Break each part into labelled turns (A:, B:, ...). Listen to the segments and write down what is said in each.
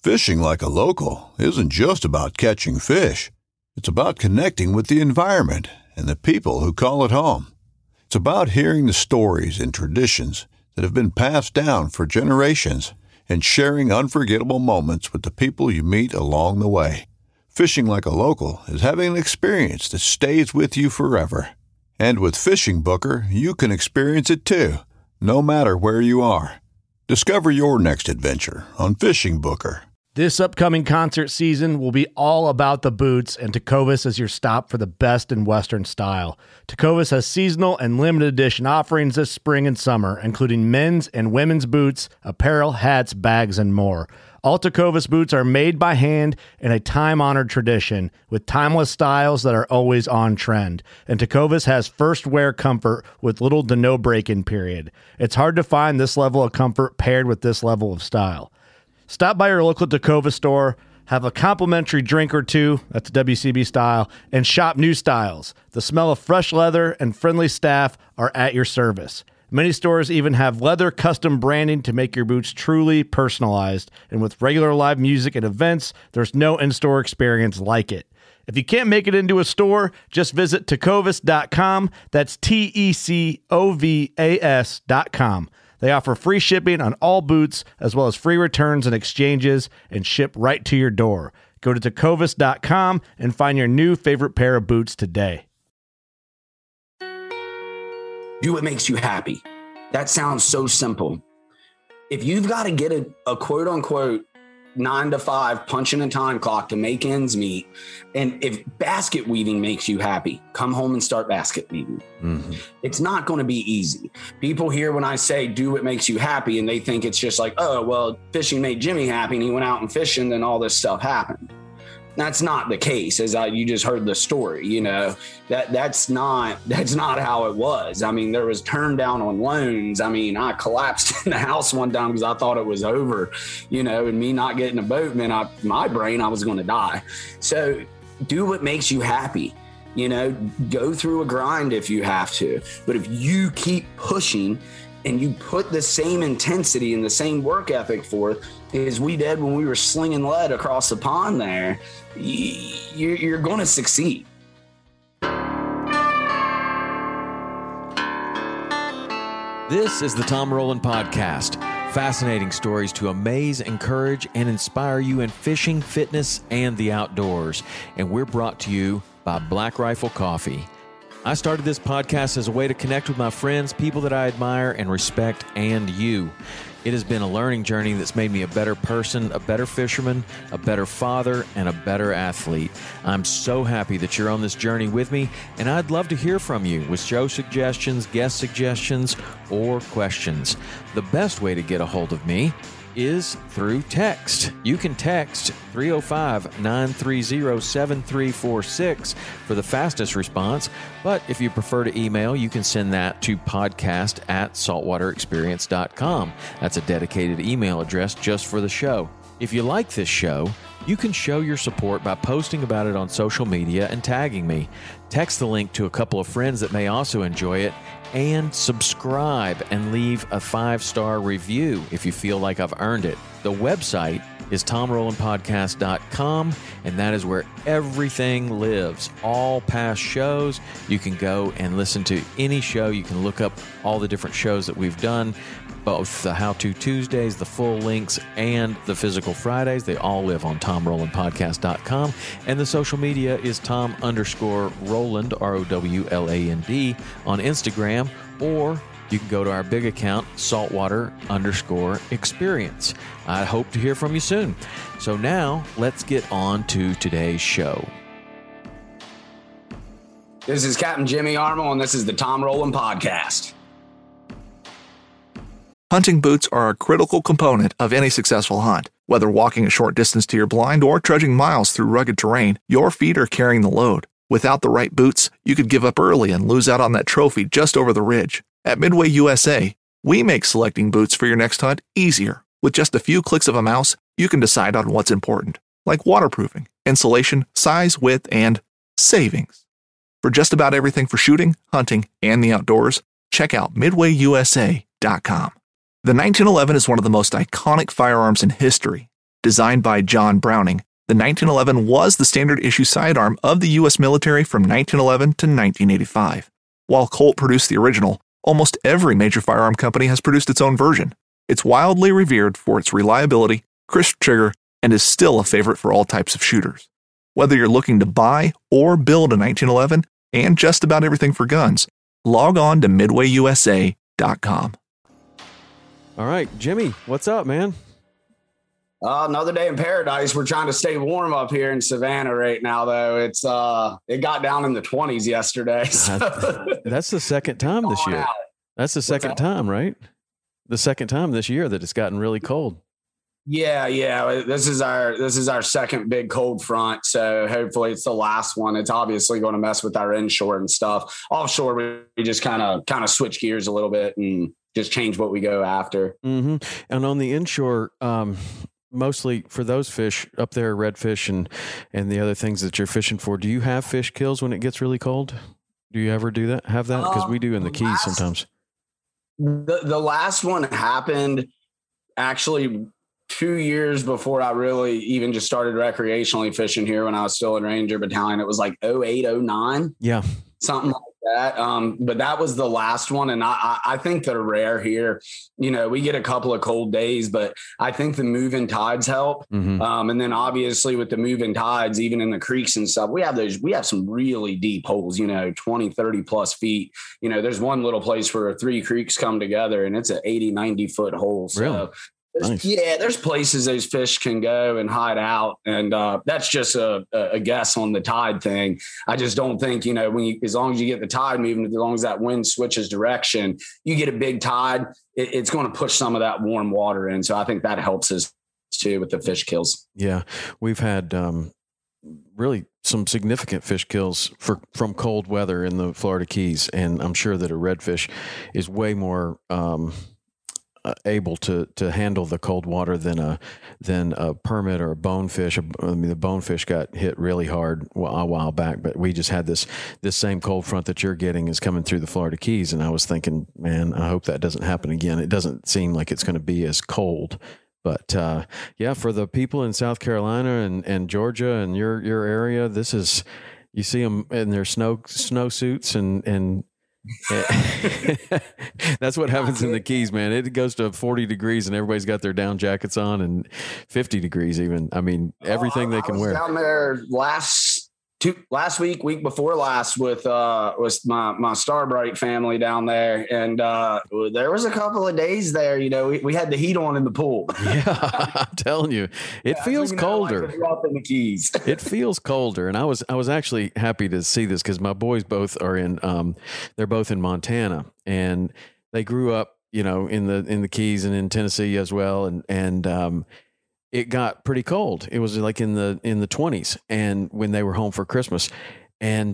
A: Fishing like a local isn't just about catching fish. It's about connecting with the environment and the people who call it home. It's about hearing the stories and traditions that have been passed down for generations and sharing unforgettable moments with the people you meet along the way. Fishing like a local is having an experience that stays with you forever. And with Fishing Booker, you can experience it too, no matter where you are. Discover your next adventure on Fishing Booker.
B: This upcoming concert season will be all about the boots, and Tecovas is your stop for the best in Western style. Tecovas has seasonal and limited edition offerings this spring and summer, including men's and women's boots, apparel, hats, bags, and more. All Tecovas boots are made by hand in a time-honored tradition with timeless styles that are always on trend. And Tecovas has first wear comfort with little to no break-in period. It's hard to find this level of comfort paired with this level of style. Stop by your local Tecovas store, have a complimentary drink or two, that's WCB style, and shop new styles. The smell of fresh leather and friendly staff are at your service. Many stores even have leather custom branding to make your boots truly personalized. And with regular live music and events, there's no in-store experience like it. If you can't make it into a store, just visit tecovas.com. That's TECOVAS.com. They offer free shipping on all boots, as well as free returns and exchanges, and ship right to your door. Go to tecovas.com and find your new favorite pair of boots today.
C: Do what makes you happy. That sounds so simple. If you've got to get a quote unquote 9 to 5 punching a time clock to make ends meet, and if basket weaving makes you happy, come home and start basket weaving. Mm-hmm. It's not going to be easy. People hear when I say do what makes you happy, and they think it's just like, oh, well, fishing made Jimmy happy and he went out and fishing and all this stuff happened. That's not the case, you just heard the story. You know, that's not how it was. I mean, there was turn down on loans. I mean, I collapsed in the house one time because I thought it was over, you know, and me not getting a boat meant my brain, I was going to die. So do what makes you happy. You know, go through a grind if you have to. But if you keep pushing and you put the same intensity and the same work ethic forth as we did when we were slinging lead across the pond there, you're going to succeed.
D: This is the Tom Rowland Podcast. Fascinating stories to amaze, encourage, and inspire you in fishing, fitness, and the outdoors. And we're brought to you by Black Rifle Coffee. I started this podcast as a way to connect with my friends, people that I admire and respect, and you. It has been a learning journey that's made me a better person, a better fisherman, a better father, and a better athlete. I'm so happy that you're on this journey with me, and I'd love to hear from you with show suggestions, guest suggestions, or questions. The best way to get a hold of me is through text. You can text 305-930-7346 for the fastest response, but if you prefer to email, you can send that to podcast@saltwaterexperience.com. That's a dedicated email address just for the show. If you like this show, you can show your support by posting about it on social media and tagging me. Text the link to a couple of friends that may also enjoy it, and subscribe and leave a 5-star review if you feel like I've earned it. The website is TomRowlandPodcast.com, and that is where everything lives. All past shows, you can go and listen to any show. You can look up all the different shows that we've done, both the How To Tuesdays, the full links, and the Physical Fridays. They all live on TomRowlandPodcast.com. And the social media is Tom_Rowland, ROWLAND, on Instagram, or you can go to our big account, Saltwater_Experience. I hope to hear from you soon. So now, let's get on to today's show.
C: This is Captain Jimmy Armel, and this is the Tom Rowland Podcast.
E: Hunting boots are a critical component of any successful hunt. Whether walking a short distance to your blind or trudging miles through rugged terrain, your feet are carrying the load. Without the right boots, you could give up early and lose out on that trophy just over the ridge. At Midway USA, we make selecting boots for your next hunt easier. With just a few clicks of a mouse, you can decide on what's important, like waterproofing, insulation, size, width, and savings. For just about everything for shooting, hunting, and the outdoors, check out MidwayUSA.com. The 1911 is one of the most iconic firearms in history. Designed by John Browning, the 1911 was the standard issue sidearm of the U.S. military from 1911 to 1985. While Colt produced the original, almost every major firearm company has produced its own version. It's wildly revered for its reliability, crisp trigger, and is still a favorite for all types of shooters. Whether you're looking to buy or build a 1911 and just about everything for guns, log on to midwayusa.com.
D: All right, Jimmy, what's up, man?
C: Another day in paradise. We're trying to stay warm up here in Savannah right now, though. It's it got down in the 20s yesterday. So.
D: That's the second time this year. That's the second time, right? The second time this year that it's gotten really cold.
C: Yeah. This is our second big cold front. So hopefully it's the last one. It's obviously going to mess with our inshore and stuff. Offshore, we just kind of switch gears a little bit and just change what we go after.
D: Mm-hmm. And on the inshore, mostly for those fish up there, redfish and the other things that you're fishing for, do you have fish kills when it gets really cold? Do you ever do that? Have that? Because we do in the Keys sometimes.
C: The last one happened actually 2 years before I really even just started recreationally fishing here when I was still in Ranger Battalion. It was like 08, 09.
D: Yeah.
C: Something like that. But that was the last one. And I think they're rare here. You know, we get a couple of cold days, but I think the moving tides help. Mm-hmm. And then obviously with the moving tides, even in the creeks and stuff, we have some really deep holes, 20, 30 plus feet. There's one little place where 3 creeks come together and it's an 80, 90 foot hole. So
D: really? Nice.
C: Yeah, there's places those fish can go and hide out. And that's just a guess on the tide thing. I just don't think, as long as you get the tide moving, as long as that wind switches direction, you get a big tide, it's going to push some of that warm water in. So I think that helps us too with the fish kills.
D: Yeah, we've had really some significant fish kills from cold weather in the Florida Keys. And I'm sure that a redfish is way more able to handle the cold water than a permit or a bonefish. I mean, the bonefish got hit really hard a while back, but we just had this same cold front that you're getting is coming through the Florida Keys. And I was thinking, man, I hope that doesn't happen again. It doesn't seem like it's going to be as cold, but yeah, for the people in South Carolina and Georgia and your area, this is, you see them in their snow suits and that's what happens in the Keys, man. It goes to 40 degrees and everybody's got their down jackets on, and 50 degrees even. I mean, everything they can wear.
C: Down there last week before last with my Starbright family down there, and there was a couple of days there. We had the heat on in the pool.
D: Yeah, I'm telling you, it feels colder.
C: Up in the Keys.
D: It feels colder, and I was actually happy to see this because my boys both are they're both in Montana, and they grew up, in the Keys and in Tennessee as well, and it got pretty cold. It was like in the 20s, and when they were home for Christmas, and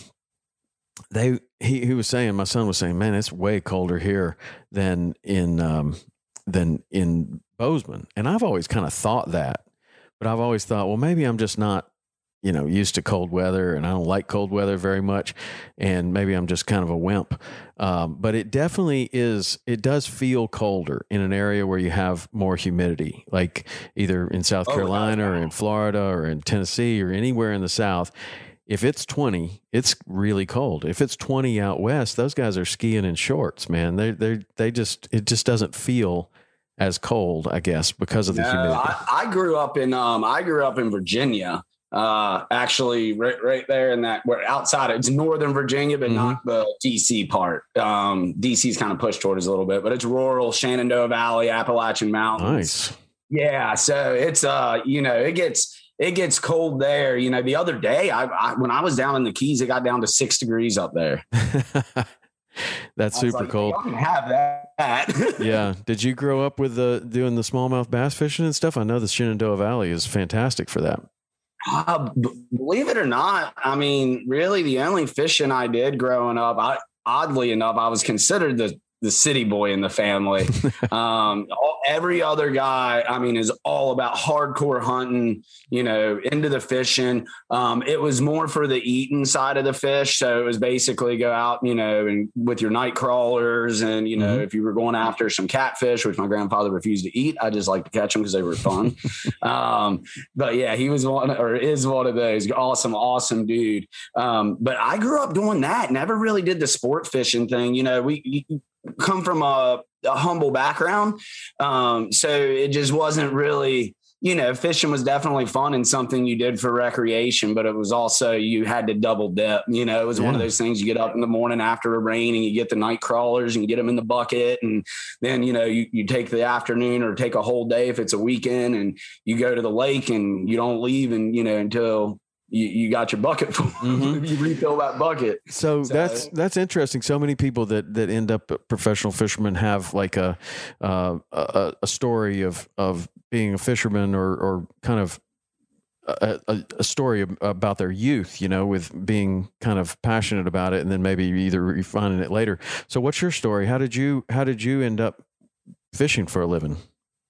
D: he was saying, my son was saying, man, it's way colder here than in Bozeman. And I've always kind of thought that, but I've always thought, well, maybe I'm just not, used to cold weather, and I don't like cold weather very much. And maybe I'm just kind of a wimp. But it definitely is, it does feel colder in an area where you have more humidity, like either in South Carolina or in Florida or in Tennessee or anywhere in the South. If it's 20, it's really cold. If it's 20 out west, those guys are skiing in shorts, man. It just doesn't feel as cold, I guess, because of the humidity.
C: I grew up in Virginia. Actually right there in that, we're outside, it's Northern Virginia, but not the DC part. DC's kind of pushed towards a little bit, but it's rural Shenandoah Valley, Appalachian Mountains.
D: Nice.
C: Yeah. So it's, it gets cold there. The other day when I was down in the Keys, it got down to 6 degrees up there.
D: That's super cold.
C: I don't have that.
D: Yeah. Did you grow up with doing the smallmouth bass fishing and stuff? I know the Shenandoah Valley is fantastic for that.
C: Believe it or not, I mean, really the only fishing I did growing up, oddly enough, I was considered the city boy in the family. Every other guy, I mean, is all about hardcore hunting, into the fishing. It was more for the eating side of the fish. So it was basically go out, and with your night crawlers and, if you were going after some catfish, which my grandfather refused to eat, I just like to catch them because they were fun. But yeah, he was is one of those awesome dude. But I grew up doing that. Never really did the sport fishing thing. We come from a humble background. So it just wasn't really, fishing was definitely fun and something you did for recreation, but it was also, you had to double dip. It was one of those things. You get up in the morning after a rain and you get the night crawlers and you get them in the bucket. And then, you take the afternoon or take a whole day if it's a weekend and you go to the lake and you don't leave and, until you got your bucket full. Mm-hmm. You refill that bucket.
D: So that's interesting. So many people that end up professional fishermen have like a story of being a fisherman or kind of a story about their youth, with being kind of passionate about it and then maybe either refining it later. So what's your story? How did you end up fishing for a living?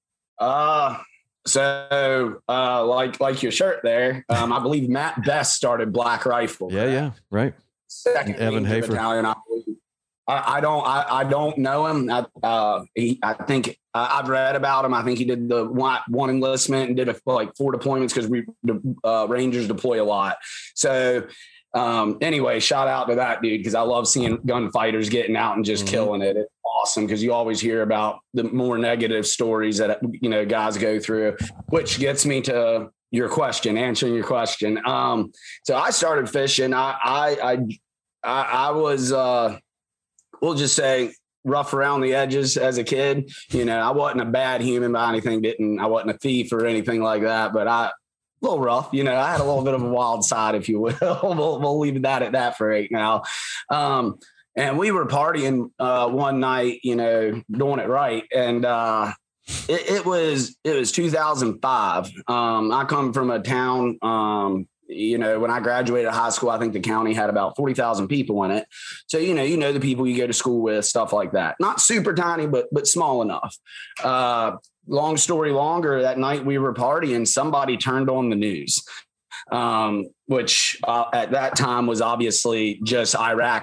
C: So, like your shirt there, I believe Matt Best started Black Rifle.
D: Right? Yeah, right.
C: Second Evan Hafer Battalion, I believe. I don't know him. I think I've read about him. I think he did the one enlistment and did 4 deployments because Rangers deploy a lot. So anyway, shout out to that dude because I love seeing gunfighters getting out and just killing it. It's awesome because you always hear about the more negative stories that guys go through, which gets me to answering your question. So I started fishing. I was we'll just say rough around the edges as a kid. I wasn't a bad human by anything. I wasn't a thief or anything like that, but a little rough, I had a little bit of a wild side, if you will. We'll leave that at that for right now. And we were partying one night, doing it right. And it was 2005. I come from a town, when I graduated high school, I think the county had about 40,000 people in it. So, the people you go to school with, stuff like that. Not super tiny, but small enough. Long story longer, that night we were partying, somebody turned on the news, which at that time was obviously just Iraq.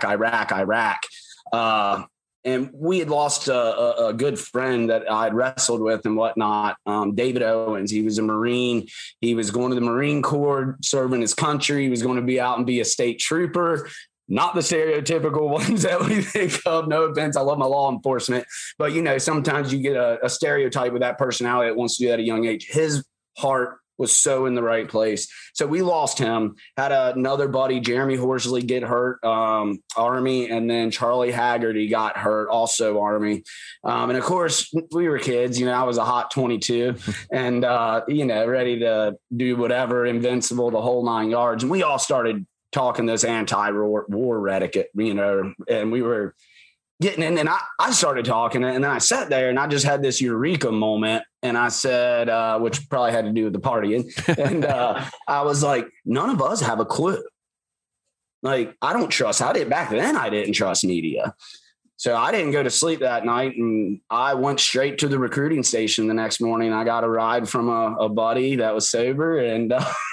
C: And we had lost a good friend that I'd wrestled with and whatnot, David Owens. He was a Marine. He was going to the Marine Corps, serving his country. He was going to be out and be a state trooper. Not the stereotypical ones that we think of. No offense. I love my law enforcement. But, sometimes you get a stereotype with that personality that wants to do that at a young age. His heart was so in the right place. So we lost him. Had another buddy, Jeremy Horsley, get hurt, Army, and then Charlie Haggerty got hurt, also Army. And of course, we were kids. I was a hot 22 and, ready to do whatever, invincible, the whole 9 yards. And we all started talking this anti-war rhetoric, and we were getting in, and I started talking, and then I sat there and I just had this eureka moment. And I said, which probably had to do with the partying. And I was like, none of us have a clue. Like, back then I didn't trust media. So I didn't go to sleep that night, and I went straight to the recruiting station the next morning. I got a ride from a buddy that was sober, and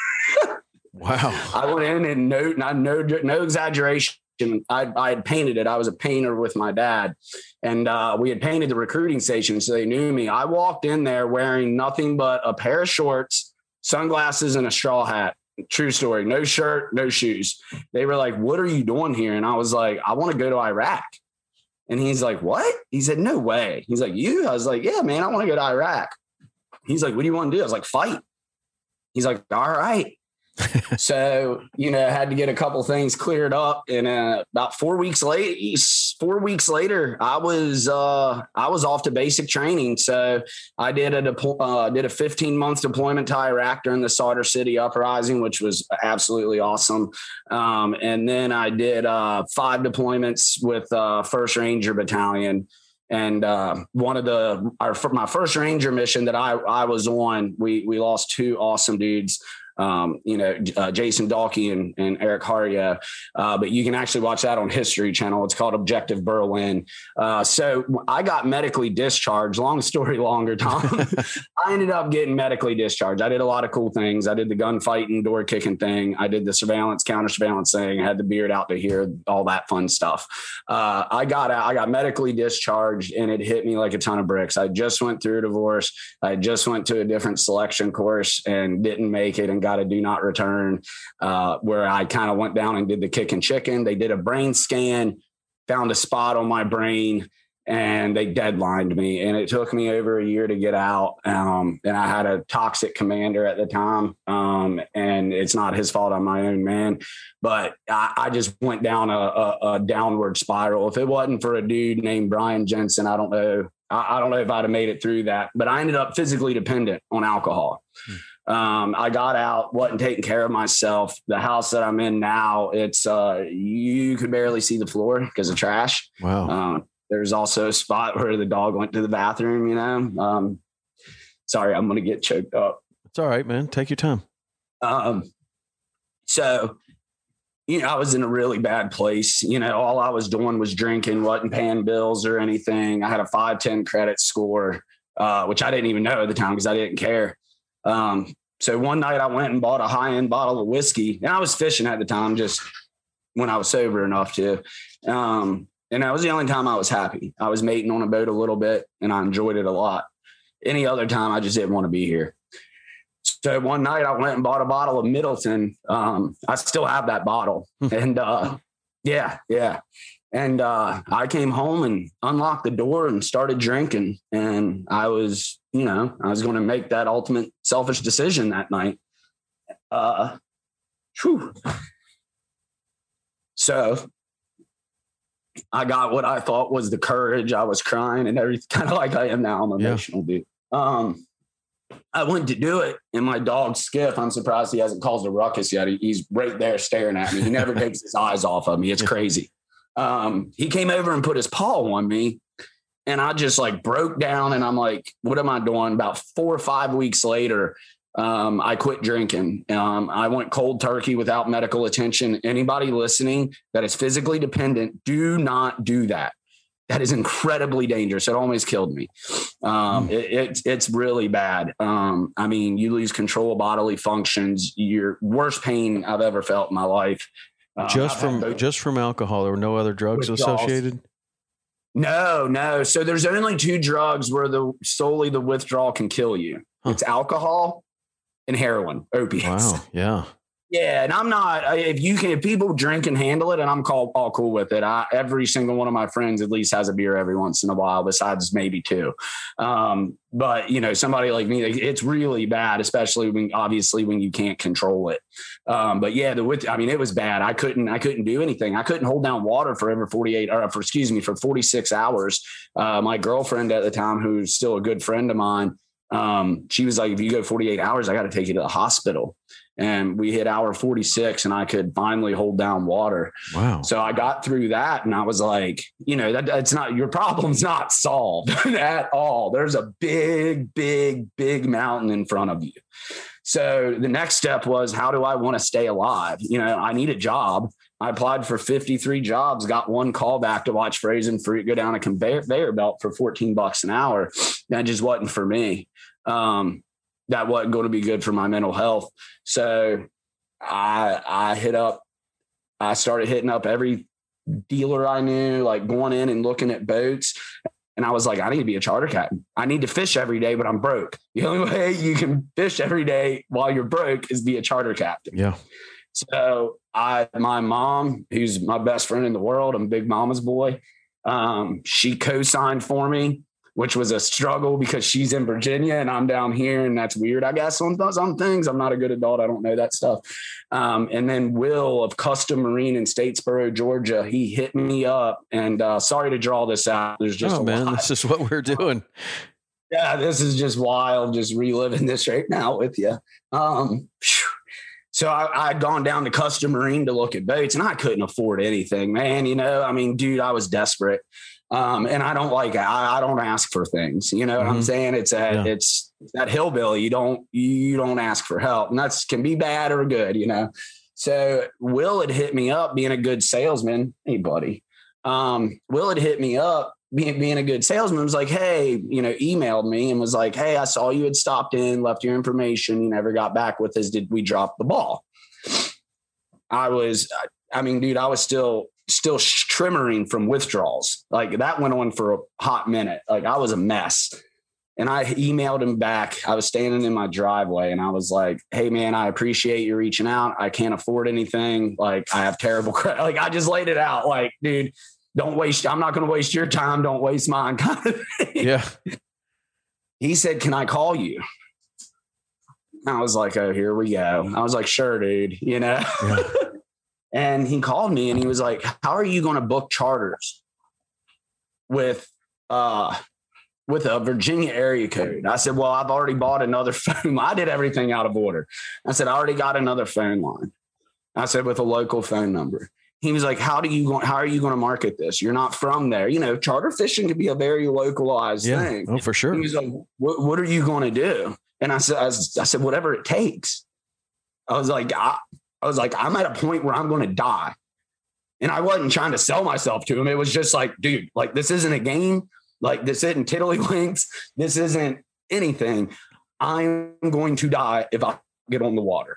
D: wow.
C: I went in and no exaggeration. I had painted it. I was a painter with my dad, and we had painted the recruiting station, so they knew me. I walked in there wearing nothing but a pair of shorts, sunglasses, and a straw hat. True story. No shirt, no shoes. They were like, "What are you doing here?" And I was like, "I want to go to Iraq." And he's like, "What?" He said, "No way." He's like, "You?" I was like, "Yeah, man, I want to go to Iraq." He's like, "What do you want to do?" I was like, "Fight." He's like, "All right." So, had to get a couple things cleared up. And about 4 weeks later, I was off to basic training. So I did a 15-month deployment to Iraq during the Sadr City uprising, which was absolutely awesome. And then I did 5 deployments with 1st Ranger Battalion. And my first Ranger mission that I was on, we lost 2 awesome dudes. Jason Dalkey and Eric Hario. But you can actually watch that on History Channel. It's called Objective Berlin. So I got medically discharged. Long story longer, Tom. I ended up getting medically discharged. I did a lot of cool things. I did the gunfighting, door kicking thing. I did the surveillance, counter surveillance thing. I had the beard out to here, all that fun stuff. I got out. I got medically discharged, and it hit me like a ton of bricks. I just went through a divorce. I just went to a different selection course and didn't make it, and got a do not return, where I kind of went down and did the kick and chicken. They did a brain scan, found a spot on my brain, and they deadlined me. And it took me over a year to get out. And I had a toxic commander at the time. And it's not his fault. I'm my own man. But I just went down a downward spiral. If it wasn't for a dude named Brian Jensen, I don't know. I don't know if I'd have made it through that. But I ended up physically dependent on alcohol. I got out, wasn't taking care of myself. The house that I'm in now, it's you could barely see the floor because of trash.
D: Wow.
C: There's also a spot where the dog went to the bathroom, sorry, I'm going to get choked up.
D: It's all right, man. Take your time.
C: So, I was in a really bad place. All I was doing was drinking, wasn't paying bills or anything. I had a 510 credit score, which I didn't even know at the time because I didn't care. So one night I went and bought a high-end bottle of whiskey, and I was fishing at the time, just when I was sober enough to, and that was the only time I was happy. I was mating on a boat a little bit, and I enjoyed it a lot. Any other time, I just didn't want to be here. So one night I went and bought a bottle of Middleton. I still have that bottle. And yeah. And I came home and unlocked the door and started drinking. And I was going to make that ultimate selfish decision that night. So I got what I thought was the courage. I was crying and everything, kind of like I am now. I'm emotional, dude. I went to do it, and my dog Skiff, I'm surprised he hasn't caused a ruckus yet. He's right there staring at me. He never takes his eyes off of me. It's crazy. He came over and put his paw on me, and I just broke down, and I'm like, what am I doing? About 4 or 5 weeks later, I quit drinking. I went cold turkey without medical attention. Anybody listening that is physically dependent, do not do that. That is incredibly dangerous. It almost killed me. It's really bad. You lose control of bodily functions. Your worst pain I've ever felt in my life.
D: Just from alcohol. There were no other drugs associated?
C: No. So there's only 2 drugs where solely the withdrawal can kill you. It's alcohol and heroin, opiates.
D: Wow. Yeah.
C: Yeah. And I'm not, if people drink and handle it, and I'm all cool with it. Every single one of my friends at least has a beer every once in a while, besides maybe 2. But somebody like me, it's really bad, especially when you can't control it. But yeah, it was bad. I couldn't do anything. I couldn't hold down water for 46 hours. My girlfriend at the time, who's still a good friend of mine, she was like, if you go 48 hours, I got to take you to the hospital. And we hit hour 46 and I could finally hold down water.
D: Wow.
C: So I got through that, and I was like, that's not, your problem's not solved at all. There's a big, big, big mountain in front of you. So the next step was, how do I want to stay alive? I need a job. I applied for 53 jobs, got 1 call back to watch Frozen Fruit go down a conveyor belt for $14 an hour. That just wasn't for me. That wasn't going to be good for my mental health. So I started hitting up every dealer I knew, going in and looking at boats. And I was like, I need to be a charter captain. I need to fish every day, but I'm broke. The only way you can fish every day while you're broke is be a charter captain.
D: Yeah.
C: So my mom, who's my best friend in the world, I'm Big Mama's boy. She co-signed for me, which was a struggle because she's in Virginia and I'm down here, and that's weird, I guess, on some things. I'm not a good adult. I don't know that stuff. And then Will of Custom Marine in Statesboro, Georgia, he hit me up, and sorry to draw this out. There's just
D: this is what we're doing.
C: Yeah, this is just wild, just reliving this right now with you. So I'd gone down to Custom Marine to look at boats, and I couldn't afford anything, man. Dude, I was desperate. And I don't like, I don't ask for things, you know what I'm saying? It's that hillbilly. You don't ask for help, and that's can be bad or good, you know? So Will had hit me up being a good salesman. Hey buddy. Will had hit me up being a good salesman, was like, hey, you know, emailed me and was like, hey, I saw you had stopped in, left your information. You never got back with us. Did we drop the ball? I was still tremoring from withdrawals. Like that went on for a hot minute. Like I was a mess. And I emailed him back. I was standing in my driveway and I was like, hey man, I appreciate you reaching out. I can't afford anything. Like I have terrible credit. Like I just laid it out. Like, dude, I'm not going to waste your time. Don't waste mine. Kind of thing.
D: Yeah.
C: He said, can I call you? I was like, oh, here we go. I was like, sure, dude, you know? Yeah. And he called me and he was like, how are you going to book charters with a Virginia area code? I said, well, I've already bought another phone. I did everything out of order. I said, I already got another phone line. I said, with a local phone number. He was like, how are you going to market this? You're not from there. You know, charter fishing can be a very localized thing.
D: Oh, for sure.
C: He was like, what are you going to do? And I said, whatever it takes. I was like, I'm at a point where I'm going to die. And I wasn't trying to sell myself to him. It was just like, dude, like this isn't a game. Like this isn't tiddlywinks. This isn't anything. I'm going to die if I get on the water.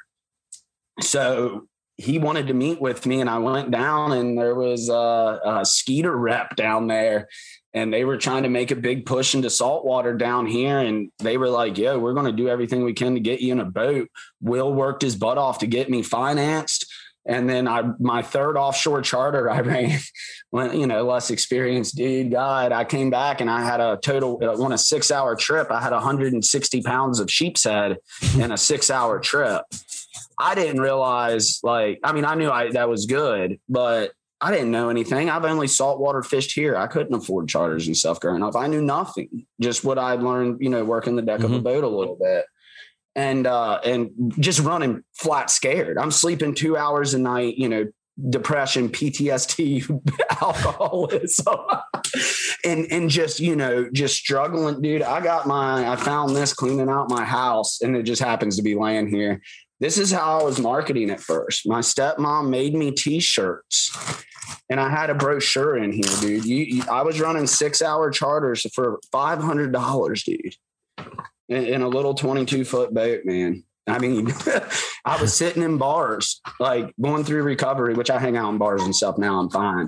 C: So he wanted to meet with me and I went down and there was a Skeeter rep down there and they were trying to make a big push into saltwater down here. And they were like, yo, we're going to do everything we can to get you in a boat. Will worked his butt off to get me financed. And then my third offshore charter I ran, you know, less experienced dude, God, I came back and I had a total on a 6-hour trip. I had 160 pounds of sheep's head in a 6-hour trip. I didn't realize I knew that was good, but I didn't know anything. I've only saltwater fished here. I couldn't afford charters and stuff growing up. I knew nothing, just what I'd learned, you know, working the deck of a boat a little bit. And just running flat scared. I'm sleeping 2 hours a night, you know, depression, PTSD, alcoholism, and just, you know, just struggling, dude. I found this cleaning out my house and it just happens to be laying here. This is how I was marketing at first. My stepmom made me t-shirts and I had a brochure in here, dude. I was running 6-hour charters for $500, dude. In a little 22-foot boat, man. I mean, I was sitting in bars, like going through recovery, which I hang out in bars and stuff now. I'm fine.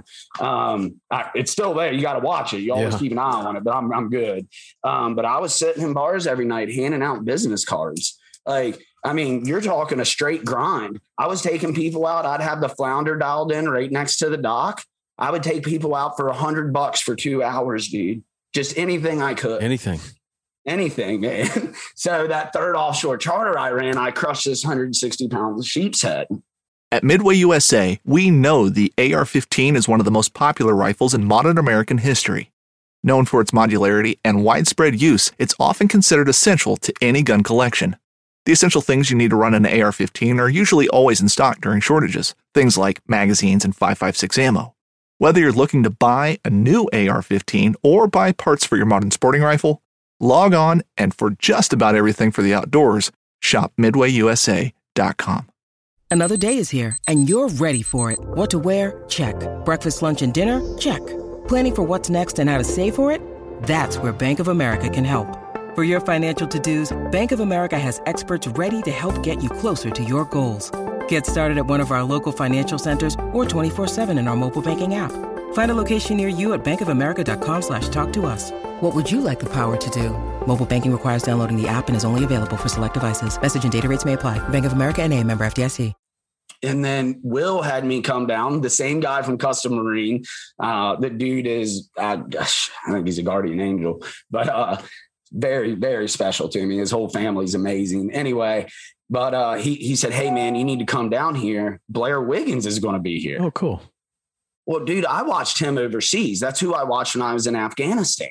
C: It's still there. You got to watch it. You always keep an eye on it, but I'm good. But I was sitting in bars every night, handing out business cards. Like, I mean, you're talking a straight grind. I was taking people out. I'd have the flounder dialed in right next to the dock. I would take people out for $100 for 2 hours, dude. Just anything I could. Anything, man. So that third offshore charter I ran, I crushed this 160 pounds of sheep's head.
E: At Midway USA, we know the AR-15 is one of the most popular rifles in modern American history. Known for its modularity and widespread use, it's often considered essential to any gun collection. The essential things you need to run an AR-15 are usually always in stock during shortages, things like magazines and 5.56 ammo. Whether you're looking to buy a new AR-15 or buy parts for your modern sporting rifle, log on and for just about everything for the outdoors, shop MidwayUSA.com.
F: Another day is here and you're ready for it. What to wear? Check. Breakfast, lunch, and dinner? Check. Planning for what's next and how to save for it? That's where Bank of America can help. For your financial to-dos, Bank of America has experts ready to help get you closer to your goals. Get started at one of our local financial centers or 24/7 in our mobile banking app. Find a location near you at bankofamerica.com/talktous. What would you like the power to do? Mobile banking requires downloading the app and is only available for select devices. Message and data rates may apply. Bank of America NA, member FDIC.
C: And then Will had me come down, the same guy from Custom Marine. The dude is, I think he's a guardian angel, but very, very special to me. His whole family's amazing. Anyway, but he said, hey, man, you need to come down here. Blair Wiggins is going to be here.
B: Oh, cool.
C: Well, dude, I watched him overseas. That's who I watched when I was in Afghanistan.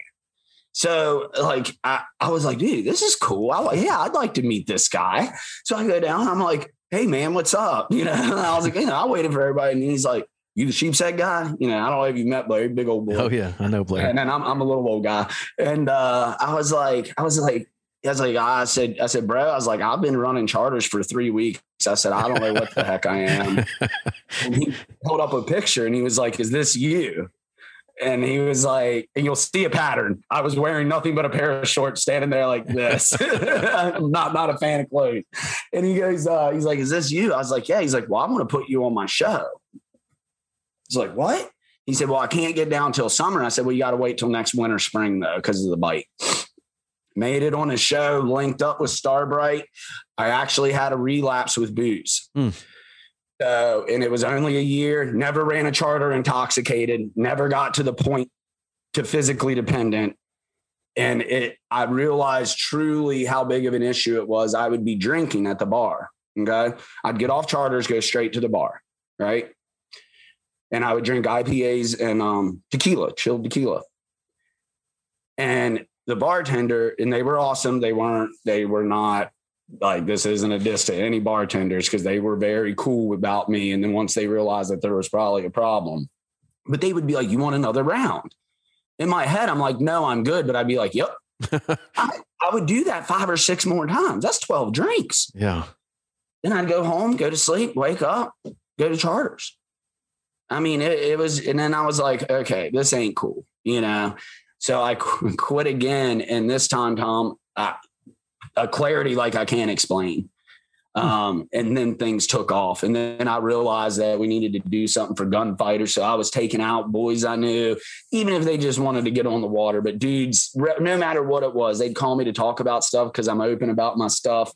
C: So like, I was like, dude, this is cool. I'd like to meet this guy. So I go down, I'm like, hey man, what's up? You know, and I was like, I waited for everybody. And he's like, you the sheepshead guy? You know, I don't know if you've met Blair, big old boy.
D: Oh yeah, I know Blair.
C: And then I'm a little old guy. And I said, bro, I was like, I've been running charters for 3 weeks. I said, I don't know what the heck I am. And he pulled up a picture and he was like, is this you? And he was like, and you'll see a pattern. I was wearing nothing but a pair of shorts standing there like this. I'm not a fan of clothes. And he goes, he's like, is this you? I was like, yeah. He's like, well, I want to put you on my show. He's like, what? He said, well, I can't get down till summer. I said, well, you got to wait till next winter, spring though, because of the bite. Made it on the show, linked up with Starbright. I actually had a relapse with booze. And it was only a year, never ran a charter intoxicated, never got to the point to physically dependent. And I realized truly how big of an issue it was. I would be drinking at the bar. Okay. I'd get off charters, go straight to the bar. Right. And I would drink IPAs and tequila, chilled tequila. And the bartender, and they were awesome. They were not like, this isn't a diss to any bartenders, because they were very cool about me. And then once they realized that there was probably a problem, but they would be like, you want another round? In my head, I'm like, no, I'm good. But I'd be like, yep. I would do that 5 or 6 more times. That's 12 drinks.
D: Yeah.
C: Then I'd go home, go to sleep, wake up, go to charters. I mean, it was, and then I was like, okay, this ain't cool, you know? So I quit again. And this time, Tom, a clarity like I can't explain. And then things took off. And then I realized that we needed to do something for gunfighters. So I was taking out boys I knew, even if they just wanted to get on the water. But dudes, no matter what it was, they'd call me to talk about stuff because I'm open about my stuff.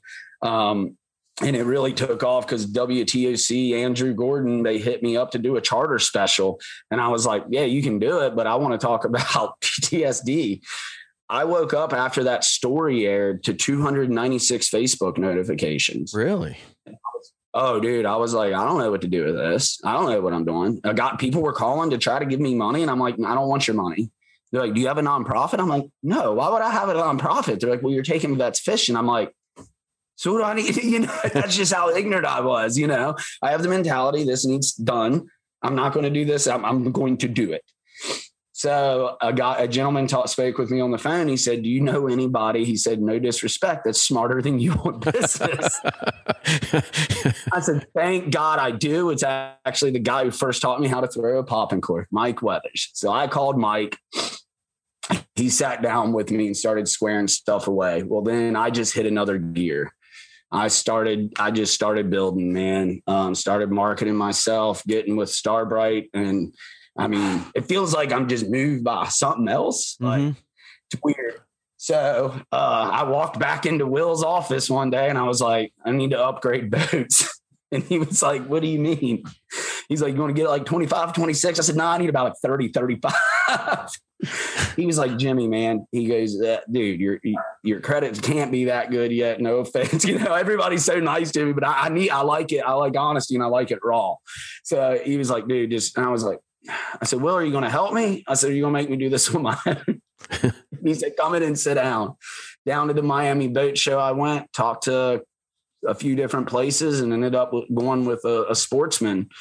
C: And it really took off because WTOC, Andrew Gordon, they hit me up to do a charter special. And I was like, yeah, you can do it, but I want to talk about PTSD. I woke up after that story aired to 296 Facebook notifications.
D: Really?
C: Oh, dude, I was like, I don't know what to do with this. I don't know what I'm doing. People were calling to try to give me money. And I'm like, I don't want your money. They're like, do you have a nonprofit? I'm like, no, why would I have a nonprofit? They're like, well, you're taking vets fishing. I'm like, so what do I need? You know, that's just how ignorant I was. You know, I have the mentality, this needs done. I'm not going to do this. I'm going to do it. So a gentleman spoke with me on the phone. He said, do you know anybody? He said, no disrespect, that's smarter than you on business. I said, thank God I do. It's actually the guy who first taught me how to throw a popping cork, Mike Weathers. So I called Mike. He sat down with me and started squaring stuff away. Well, then I just hit another gear. I just started building, man. Started marketing myself, getting with Starbright. And I mean, it feels like I'm just moved by something else. Like, it's weird. So I walked back into Will's office one day and I was like, I need to upgrade boats. And he was like, what do you mean? He's like, you want to get like 25, 26? I said, no, I need about 30, 35. He was like, Jimmy, man, he goes, dude, your credits can't be that good yet. No offense. You know, everybody's so nice to me, but I like it. I like honesty and I like it raw. So he was like, dude, and I was like, I said, Will, are you going to help me? I said, are you going to make me do this on my own? He said, come in and sit down. Down to the Miami Boat Show I went, talked to a few different places and ended up going with a sportsman.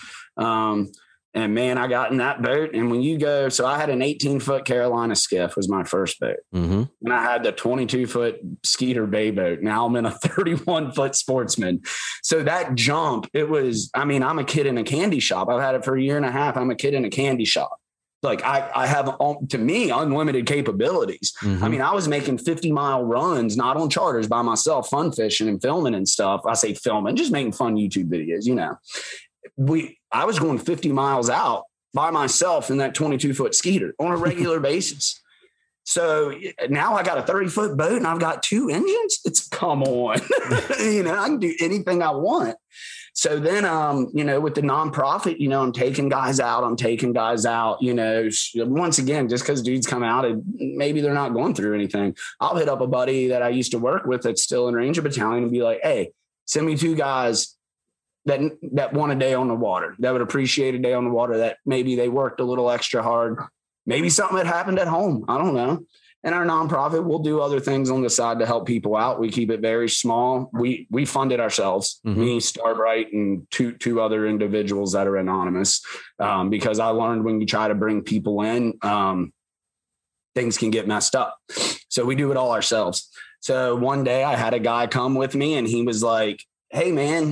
C: And man, I got in that boat. And when you go, so I had an 18-foot Carolina skiff was my first boat. And I had the 22-foot Skeeter Bay boat. Now I'm in a 31-foot sportsman. So that jump, it was, I mean, I'm a kid in a candy shop. I've had it for a year and a half. I'm a kid in a candy shop. Like I have, to me, unlimited capabilities. I mean, I was making 50-mile runs, not on charters, by myself, fun fishing and filming and stuff. I say filming, just making fun YouTube videos, you know. I was going 50 miles out by myself in that 22-foot Skeeter on a regular basis. So now I got a 30-foot boat and I've got 2 engines. It's come on, you know, I can do anything I want. So then, you know, with the nonprofit, you know, I'm taking guys out, you know, once again, just because dudes come out and maybe they're not going through anything, I'll hit up a buddy that I used to work with that's still in Ranger Battalion and be like, hey, send me 2 guys that want a day on the water, that would appreciate a day on the water, that maybe they worked a little extra hard. Maybe something had happened at home. I don't know. And our nonprofit, we'll do other things on the side to help people out. We keep it very small. We fund it ourselves, me, Starbright, and two other individuals that are anonymous, because I learned when you try to bring people in, things can get messed up. So we do it all ourselves. So one day I had a guy come with me and he was like, hey man,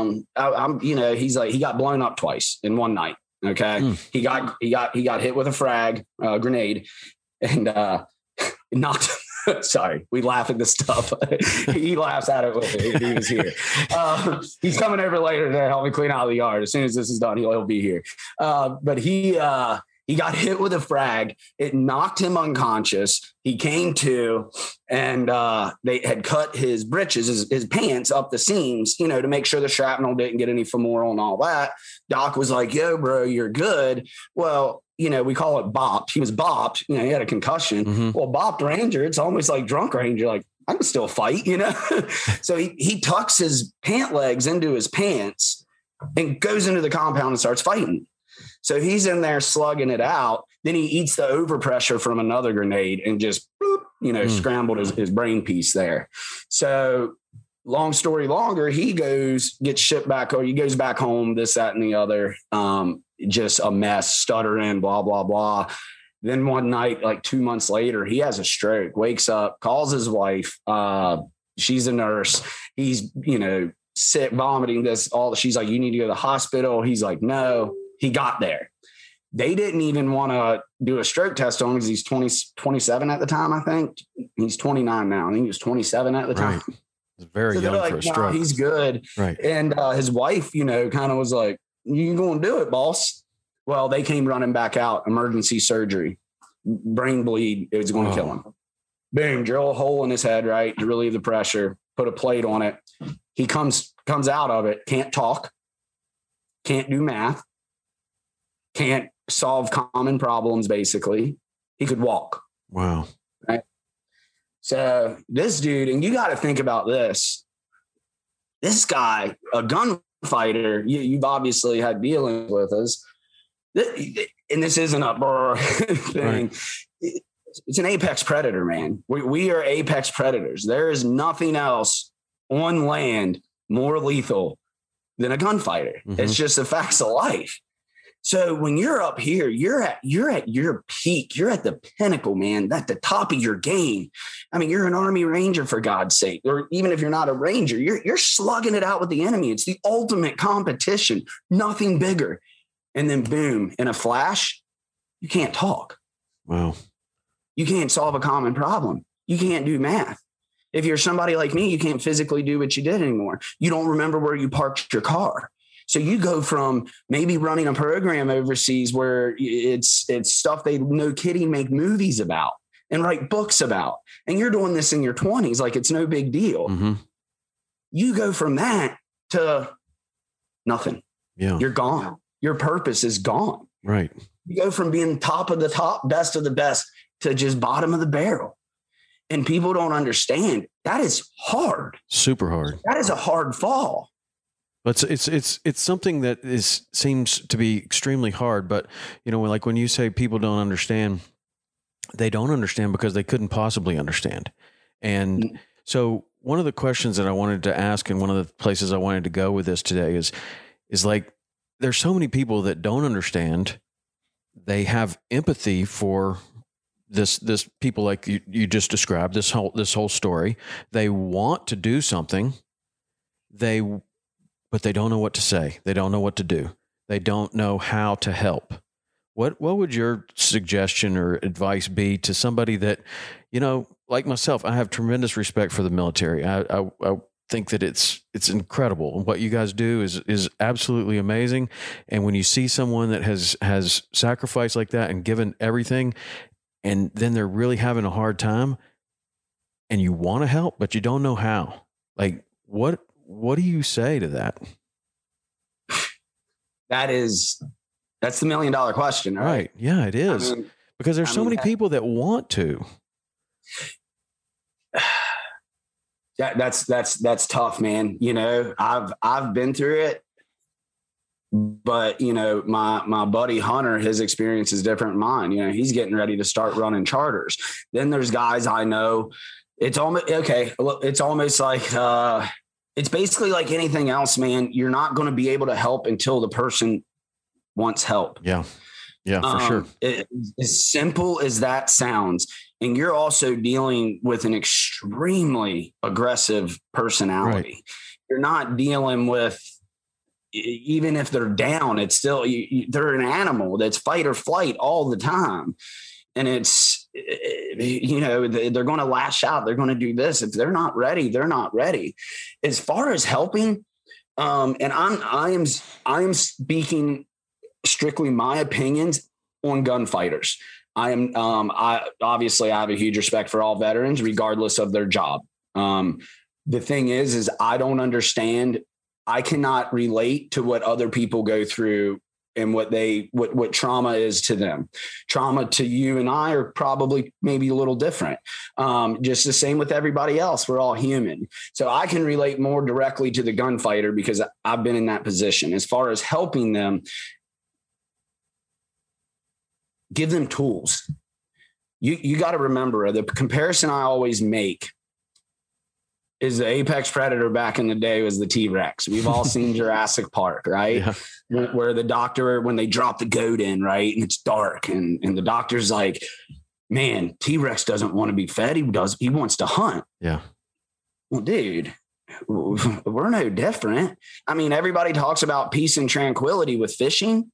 C: he's like, he got blown up twice in one night. Okay. He got hit with a frag, grenade, and knocked. Sorry, we laugh at this stuff. He laughs at it with it. He was here. He's coming over later to help me clean out the yard. As soon as this is done, he'll be here. But he got hit with a frag. It knocked him unconscious. He came to, and they had cut his breeches, his pants up the seams, to make sure the shrapnel didn't get any femoral and all that. Doc was like, yo, bro, you're good. Well, we call it bopped. He was bopped. He had a concussion. Well, bopped Ranger, it's almost like drunk Ranger. Like, I can still fight, So he tucks his pant legs into his pants and goes into the compound and starts fighting. So he's in there slugging it out. Then he eats the overpressure from another grenade and just, scrambled his brain piece there. So long story longer, he goes back home, this, that, and the other. Just a mess, stuttering, blah, blah, blah. Then one night, like 2 months later, he has a stroke, wakes up, calls his wife. She's a nurse. He's, sick, vomiting, she's like, you need to go to the hospital. He's like, no. He got there. They didn't even want to do a stroke test on him because he's 27 at the time, I think. He's 29 now. I think he was 27 at the time.
B: Right. He's very young for a stroke.
C: He's good.
B: Right.
C: And his wife, kind of was like, you going to do it, boss? Well, they came running back out, emergency surgery, brain bleed. It was going to kill him. Boom, drill a hole in his head, right, to relieve the pressure, put a plate on it. He comes out of it, can't talk, can't do math, can't solve common problems, basically. He could walk.
B: Wow.
C: Right? So this dude, and you got to think about this. This guy, a gunfighter, you've obviously had dealings with us. And this isn't a thing. Right. It's an apex predator, man. We are apex predators. There is nothing else on land more lethal than a gunfighter. It's just the facts of life. So when you're up here, you're at your peak. You're at the pinnacle, man. At the top of your game. I mean, you're an Army Ranger, for God's sake. Or even if you're not a Ranger, you're slugging it out with the enemy. It's the ultimate competition. Nothing bigger. And then boom, in a flash, you can't talk.
B: Wow.
C: You can't solve a common problem. You can't do math. If you're somebody like me, you can't physically do what you did anymore. You don't remember where you parked your car. So you go from maybe running a program overseas where it's stuff they, no kidding, make movies about and write books about. And you're doing this in your 20s like it's no big deal. You go from that to nothing.
B: Yeah.
C: You're gone. Your purpose is gone.
B: Right.
C: You go from being top of the top, best of the best, to just bottom of the barrel. And people don't understand. That is hard.
B: Super hard.
C: That is a hard fall.
B: But it's something that seems to be extremely hard. But, like when you say people don't understand, they don't understand because they couldn't possibly understand. And so one of the questions that I wanted to ask, and one of the places I wanted to go with this today is like, there's so many people that don't understand. They have empathy for this people like you just described, this whole story. They want to do something. But they don't know what to say. They don't know what to do. They don't know how to help. What would your suggestion or advice be to somebody that, like myself, I have tremendous respect for the military. I think that it's incredible. What you guys do is absolutely amazing. And when you see someone that has sacrificed like that and given everything, and then they're really having a hard time, and you want to help, but you don't know how, like what do you say to that? That's the $1 million question, right? Yeah, it is. Because there's so many people that want to.
C: That's tough, man. I've been through it. But, my buddy Hunter, his experience is different than mine. He's getting ready to start running charters. Then there's guys I know. It's almost okay. It's almost like it's basically like anything else, man. You're not going to be able to help until the person wants help.
D: Yeah, for sure.
C: As simple as that sounds. And you're also dealing with an extremely aggressive personality. Right. You're not dealing with, even if they're down, it's still, they're an animal that's fight or flight all the time. And it's, they're going to lash out. They're going to do this. If they're not ready, they're not ready. As far as helping, and I am speaking strictly my opinions on gunfighters. I obviously have a huge respect for all veterans, regardless of their job. The thing is I don't understand. I cannot relate to what other people go through and what trauma is to them. Trauma to you and I are probably maybe a little different. Just the same with everybody else. We're all human. So I can relate more directly to the gunfighter because I've been in that position. As far as helping them, give them tools. You got to remember, the comparison I always make is the apex predator back in the day was the T-Rex. We've all seen Jurassic Park, right? Yeah. Where the doctor, when they drop the goat in, right, and it's dark, and the doctor's like, man, T-Rex doesn't want to be fed. He wants to hunt.
D: Yeah.
C: Well, dude, we're no different. I mean, everybody talks about peace and tranquility with fishing.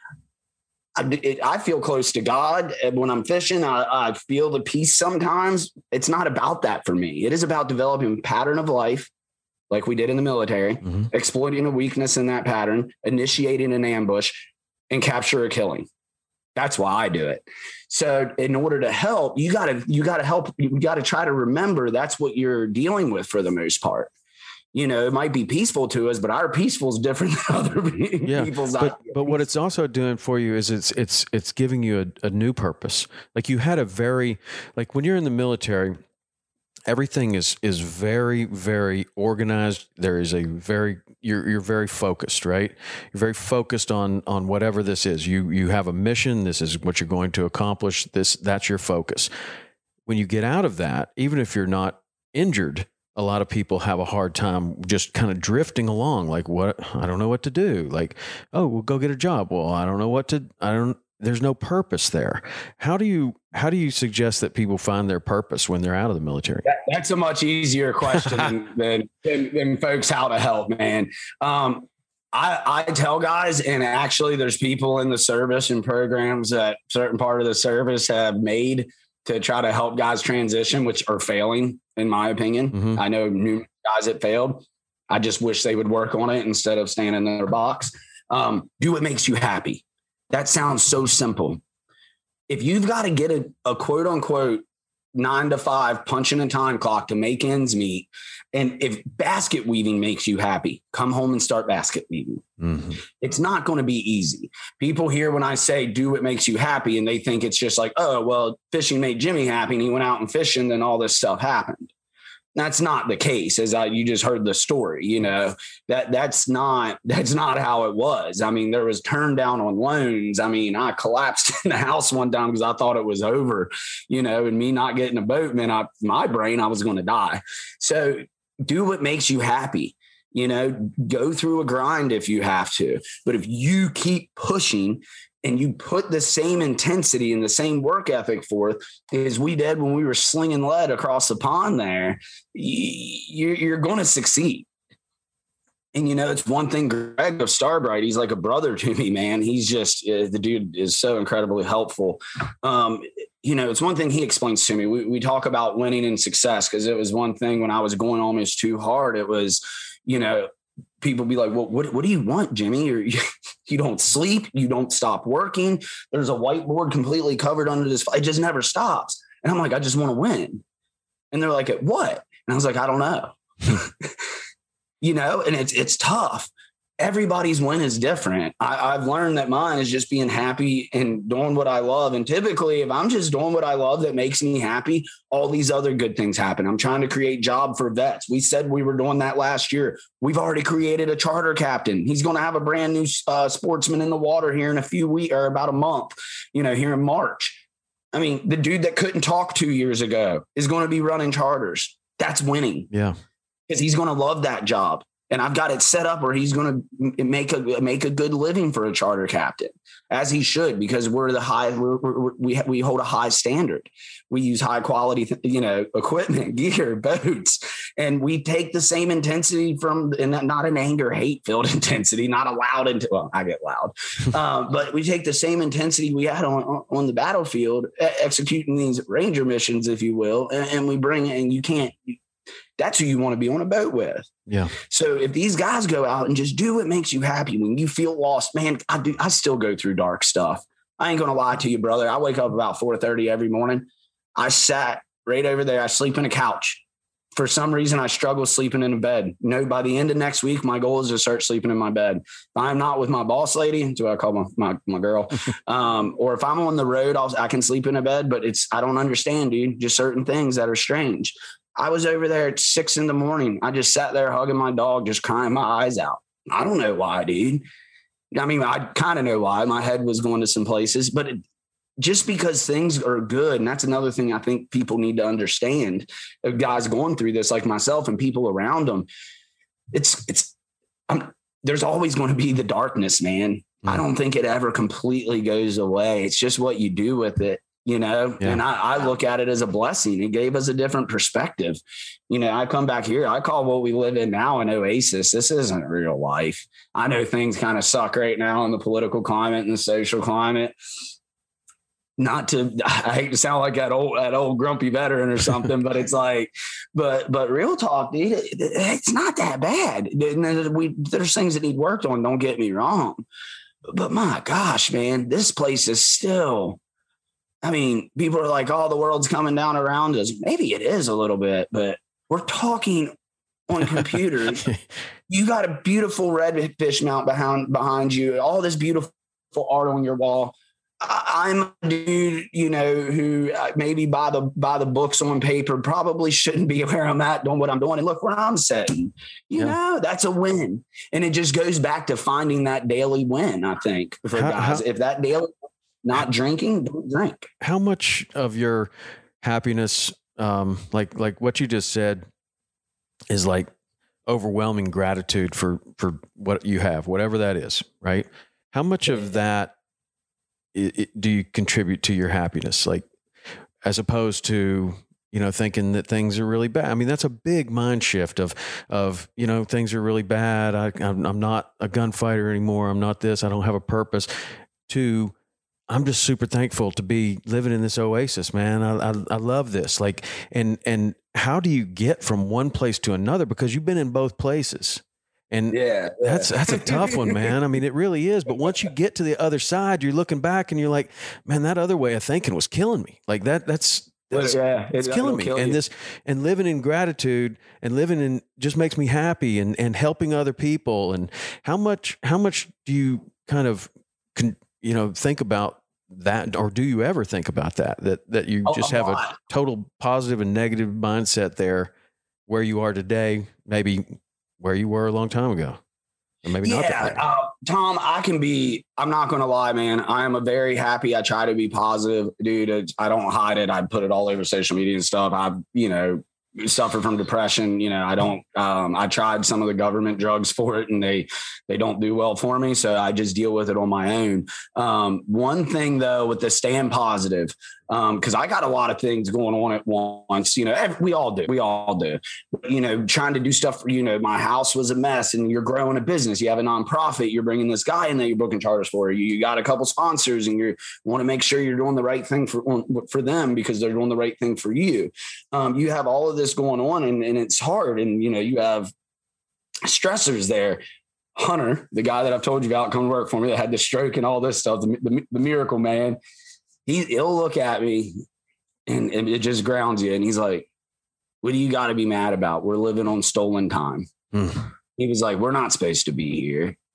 C: I feel close to God when I'm fishing. I feel the peace sometimes. It's not about that for me. It is about developing a pattern of life like we did in the military, exploiting a weakness in that pattern, initiating an ambush, and capture or killing. That's why I do it. So in order to help, you got to help. You got to try to remember that's what you're dealing with for the most part. It might be peaceful to us, but our peaceful is different than other people's.
D: But what it's also doing for you is it's giving you a new purpose. Like you had when you're in the military, everything is very, very organized. There is you're very focused, right? You're very focused on whatever this is. You have a mission. This is what you're going to accomplish. That's your focus. When you get out of that, even if you're not injured, a lot of people have a hard time just kind of drifting along. Like, I don't know what to do. Like, oh, we'll go get a job. Well, I don't know there's no purpose there. How do you suggest that people find their purpose when they're out of the military?
C: That's a much easier question than folks how to help, man. I tell guys, and actually there's people in the service and programs that certain part of the service have made to try to help guys transition, which are failing, in my opinion. I know numerous guys that failed. I just wish they would work on it instead of staying in their box. Do what makes you happy. That sounds so simple. If you've got to get a quote unquote 9 to 5 punching a time clock to make ends meet, and if basket weaving makes you happy, come home and start basket weaving. It's not going to be easy. People hear when I say do what makes you happy, and they think it's just like, oh, well, fishing made Jimmy happy and he went out and fished and then all this stuff happened. That's not the case. You just heard the story, that's not how it was. I mean, there was turned down on loans. I mean, I collapsed in the house one time because I thought it was over, and me not getting a boat meant my brain, I was going to die. So do what makes you happy, go through a grind if you have to, but if you keep pushing and you put the same intensity and the same work ethic forth as we did when we were slinging lead across the pond there, you're going to succeed. And, it's one thing, Greg of Starbright, he's like a brother to me, man. He's just, the dude is so incredibly helpful. It's one thing he explains to me. We talk about winning and success, because it was one thing when I was going almost too hard. It was, people be like, well, what do you want, Jimmy? You don't sleep. You don't stop working. There's a whiteboard completely covered under this. It just never stops. And I'm like, I just want to win. And they're like, at what? And I was like, I don't know. And it's tough. everybody's win is different. I've learned that mine is just being happy and doing what I love. And typically, if I'm just doing what I love that makes me happy, all these other good things happen. I'm trying to create job for vets. We said we were doing that last year. We've already created a charter captain. He's going to have a brand new sportsman in the water here in a few weeks, or about a month, here in March. I mean, the dude that couldn't talk 2 years ago is going to be running charters. That's winning.
B: Yeah.
C: Because he's going to love that job. And I've got it set up where he's going to make a good living for a charter captain, as he should, because we hold a high standard. We use high quality, equipment, gear, boats, and we take the same intensity and not an anger, hate-filled intensity, not a loud. Well, I get loud, but we take the same intensity we had on the battlefield, executing these Ranger missions, if you will, and we bring it. And you can't. That's who you want to be on a boat with.
B: Yeah.
C: So if these guys go out and just do what makes you happy, when you feel lost, man, I still go through dark stuff. I ain't going to lie to you, brother. I wake up about 4:30 every morning. I sat right over there. I sleep in a couch. For some reason, I struggle sleeping in a bed. By the end of next week, my goal is to start sleeping in my bed. If I'm not with my boss lady, that's what I call my girl. Or if I'm on the road, I can sleep in a bed, but I don't understand, dude. Just certain things that are strange. I was over there at 6 a.m. I just sat there hugging my dog, just crying my eyes out. I don't know why, dude. I mean, I kind of know why. My head was going to some places, but just because things are good, and that's another thing I think people need to understand, of guys going through this like myself and people around them, there's always going to be the darkness, man. I don't think it ever completely goes away. It's just what you do with it. Yeah. And I look at it as a blessing. It gave us a different perspective. I come back here. I call what we live in now an oasis. This isn't real life. I know things kind of suck right now in the political climate and the social climate. I hate to sound like that old grumpy veteran or something, but it's like, but real talk, dude, it's not that bad. There's things that need worked on. Don't get me wrong, but my gosh, man, this place is still. I mean, people are like, oh, the world's coming down around us. Maybe it is a little bit, but we're talking on computers. You got a beautiful redfish mount behind you, all this beautiful art on your wall. I'm a dude, who maybe by the books on paper probably shouldn't be where I'm at doing what I'm doing. And look where I'm sitting. That's a win. And it just goes back to finding that daily win, I think, for guys. If that daily not drinking, don't drink.
D: How much of your happiness, like what you just said, is like overwhelming gratitude for what you have, whatever that is, right? How much of that do you contribute to your happiness? Like, as opposed to, thinking that things are really bad. I mean, that's a big mind shift of, things are really bad. I'm not a gunfighter anymore. I'm not this. I don't have a purpose. To, I'm just super thankful to be living in this oasis, man. I love this. Like, and how do you get from one place to another? Because you've been in both places. And that's a tough one, man. I mean, it really is. But once you get to the other side, you're looking back and you're like, man, that other way of thinking was killing me. Like it's killing me. And living in gratitude and living in just makes me happy and helping other people. And how much do you kind of think about that, or do you ever think about that you just have a total positive and negative mindset there where you are today, maybe where you were a long time ago, or maybe not that way?
C: Tom, I'm not going to lie, man. I am a very happy. I try to be positive, dude. I don't hide it. I put it all over social media and stuff. I've, suffer from depression. I tried some of the government drugs for it and they don't do well for me. So I just deal with it on my own. One thing though, with the staying positive, cause I got a lot of things going on at once, we all do, trying to do stuff for, my house was a mess and you're growing a business. You have a nonprofit, you're bringing this guy in that you're booking charters for. You got a couple sponsors and you want to make sure you're doing the right thing for them because they're doing the right thing for you. You have all of this going on and it's hard. And, you have stressors there. Hunter, the guy that I've told you about, come to work for me that had the stroke and all this stuff, the miracle man, he'll look at me and it just grounds you. And he's like, what do you got to be mad about? We're living on stolen time. He was like, we're not supposed to be here.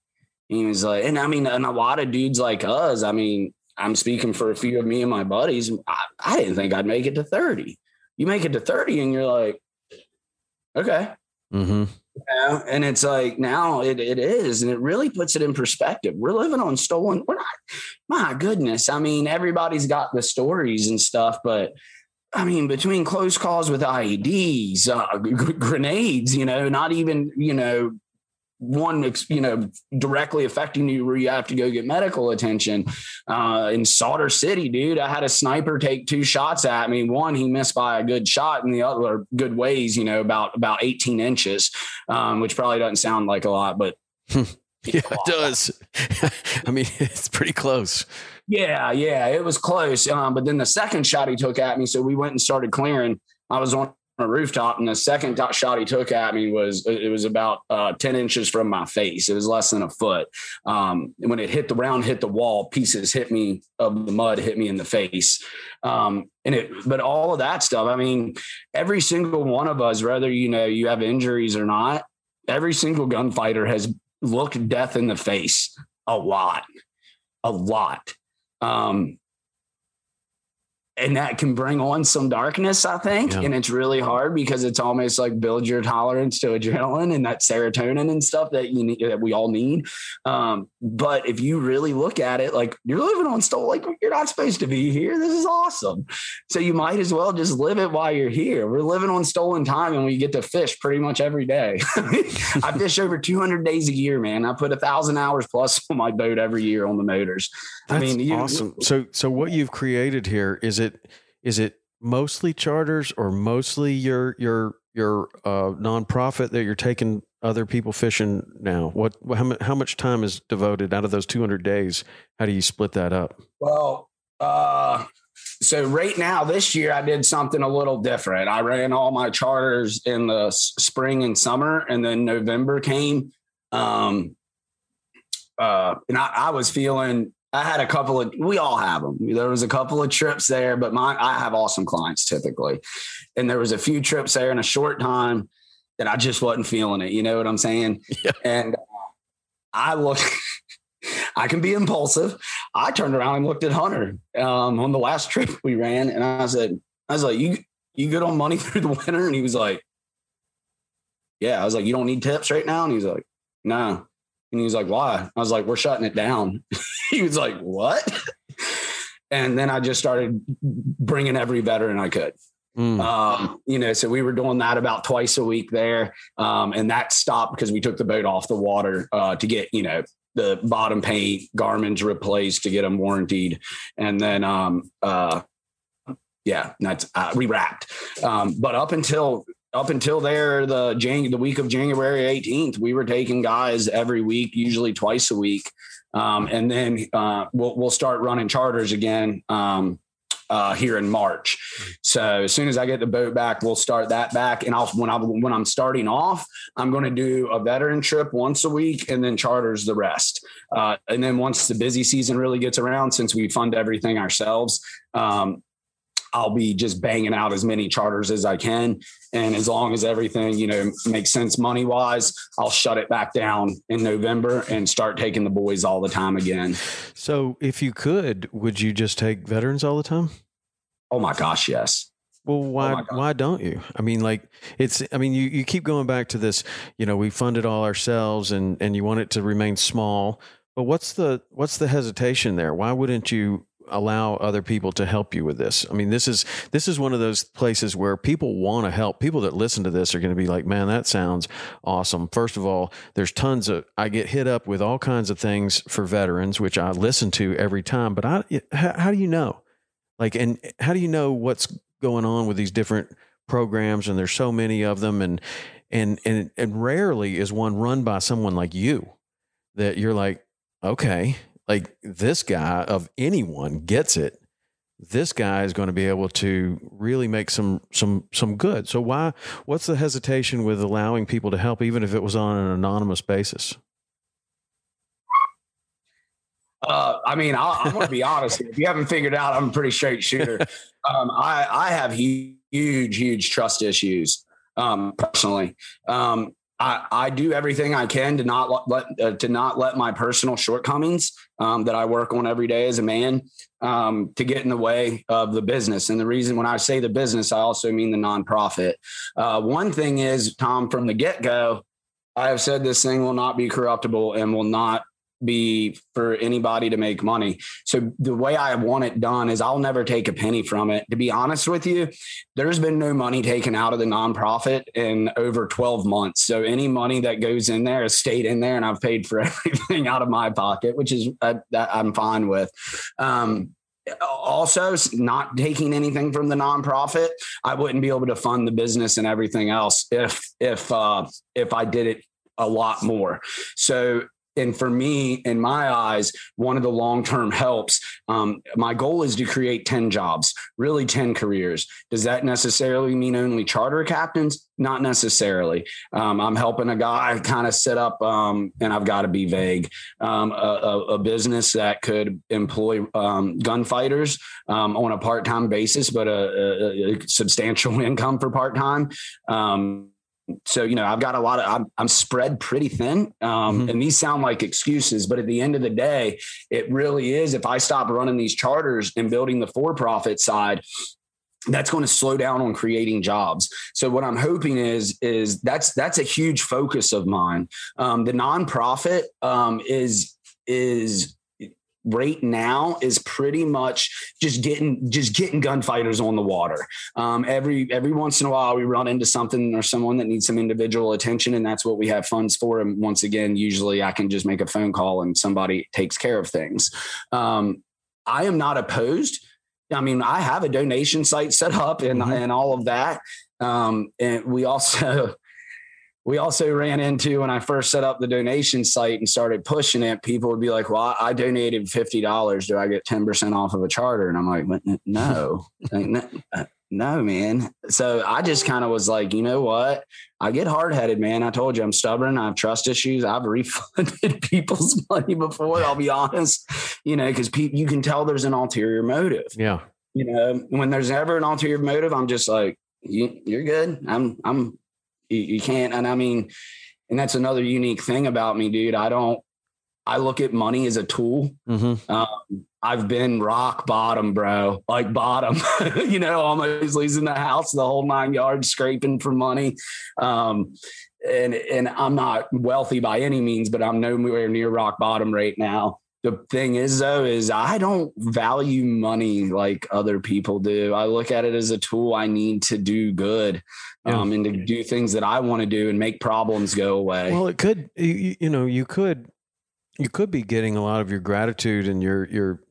C: He was like, and I mean, and a lot of dudes like us, I mean, I'm speaking for a few of me and my buddies. I didn't think I'd make it to 30. You make it to 30 and you're like, okay.
G: Mm-hmm.
C: Yeah, and it's like now it is, and it really puts it in perspective. We're living on stolen. We're not. My goodness, I mean, everybody's got the stories and stuff, but I mean, between close calls with IEDs, grenades, not even one, directly affecting you where you have to go get medical attention. In Solder City, dude, I had a sniper take 2 shots at me. One, he missed by a good shot, and the other good ways, about 18 inches, which probably doesn't sound like a lot, but
G: yeah, it does. I mean, it's pretty close.
C: Yeah, it was close. But then the second shot he took at me, so we went and started clearing. I was on a rooftop, and the second shot he took at me was about 10 inches from my face. It was less than a foot. And when it hit the wall, pieces hit me of the mud, hit me in the face. But all of that stuff, I mean, every single one of us, whether you have injuries or not, every single gunfighter has looked death in the face a lot. And that can bring on some darkness, I think. Yeah. And it's really hard because it's almost like build your tolerance to adrenaline and that serotonin and stuff that you need, that we all need. But if you really look at it, like you're living on stolen, like you're not supposed to be here. This is awesome. So you might as well just live it while you're here. We're living on stolen time and we get to fish pretty much every day. I fish over 200 days a year, man. I put 1,000 hours plus on my boat every year on the motors.
G: That's awesome. So what you've created here, is it mostly charters or mostly your nonprofit that you're taking other people fishing now? How much time is devoted out of those 200 days? How do you split that up?
C: Well, so right now this year I did something a little different. I ran all my charters in the spring and summer, and then November came. And I was feeling, I had a couple of, we all have them. There was a couple of trips there, but I have awesome clients typically. And there was a few trips there in a short time that I just wasn't feeling it. You know what I'm saying? Yeah. And I can be impulsive. I turned around and looked at Hunter on the last trip we ran. And I was like, you good on money through the winter? And he was like, yeah. I was like, you don't need tips right now? And he's like, no. And he was like, why? I was like, we're shutting it down. He was like, what? And then I just started bringing every veteran I could. So we were doing that about twice a week there. And that stopped because we took the boat off the water to get, the bottom paint, Garmin's replaced to get them warrantied. And then, we wrapped. But up until there, the week of January 18th, we were taking guys every week, usually twice a week. And then we'll start running charters again here in March. So as soon as I get the boat back, we'll start that back. And when I'm starting off, I'm going to do a veteran trip once a week and then charters the rest. And then once the busy season really gets around, since we fund everything ourselves, I'll be just banging out as many charters as I can. And as long as everything, makes sense money wise, I'll shut it back down in November and start taking the boys all the time again.
G: So if you could, would you just take veterans all the time?
C: Oh my gosh, yes.
G: Well, why don't you? I mean, you keep going back to this, we fund it all ourselves and you want it to remain small, but what's the hesitation there? Why wouldn't you allow other people to help you with this? I mean, this is one of those places where people want to help. People that listen to this are going to be like, man, that sounds awesome. First of all, there's I get hit up with all kinds of things for veterans, which I listen to every time, but how do you know? And how do you know what's going on with these different programs? And there's so many of them, and rarely is one run by someone like you that you're like, okay, like this guy of anyone gets it. This guy is going to be able to really make some good. So what's the hesitation with allowing people to help, even if it was on an anonymous basis?
C: I'm going to be honest. If you haven't figured out, I'm a pretty straight shooter. I have huge trust issues personally. I do everything I can to not let my personal shortcomings that I work on every day as a man to get in the way of the business. And the reason when I say the business, I also mean the nonprofit. One thing is, Tom, from the get-go, I have said this thing will not be corruptible and will not be for anybody to make money. So the way I want it done is I'll never take a penny from it. To be honest with you, there's been no money taken out of the nonprofit in over 12 months. So any money that goes in there has stayed in there, and I've paid for everything out of my pocket, which is that I'm fine with. Also, not taking anything from the nonprofit, I wouldn't be able to fund the business and everything else if I did it a lot more. So, and for me, in my eyes, one of the long-term helps, my goal is to create 10 jobs, really 10 careers. Does that necessarily mean only charter captains? Not necessarily. I'm helping a guy kind of set up, and I've got to be vague, a business that could employ gunfighters on a part-time basis, but a substantial income for part-time. So, I've got I'm spread pretty thin. And these sound like excuses, but at the end of the day, it really is. If I stop running these charters and building the for-profit side, that's going to slow down on creating jobs. So what I'm hoping is that's a huge focus of mine. The nonprofit is right now is pretty much just getting gunfighters on the water. Every once in a while we run into something or someone that needs some individual attention, and that's what we have funds for. And once again, usually I can just make a phone call and somebody takes care of things. I am not opposed. I mean, I have a donation site set up and all of that. And we also ran into, when I first set up the donation site and started pushing it, people would be like, well, I donated $50. Do I get 10% off of a charter? And I'm like, no, no, man. So I just kind of was like, you know what? I get hard-headed, man. I told you I'm stubborn. I have trust issues. I've refunded people's money before, I'll be honest, because you can tell there's an ulterior motive.
G: Yeah.
C: When there's ever an ulterior motive, I'm just like, you're good. You can't. And I mean, and that's another unique thing about me, dude. I look at money as a tool. I've been rock bottom, bro, like bottom, almost losing the house, the whole 9 yards, scraping for money. And I'm not wealthy by any means, but I'm nowhere near rock bottom right now. The thing is, though, is I don't value money like other people do. I look at it as a tool I need to do good, and to do things that I want to do and make problems go away.
G: Well, it could, you could be getting a lot of your gratitude and your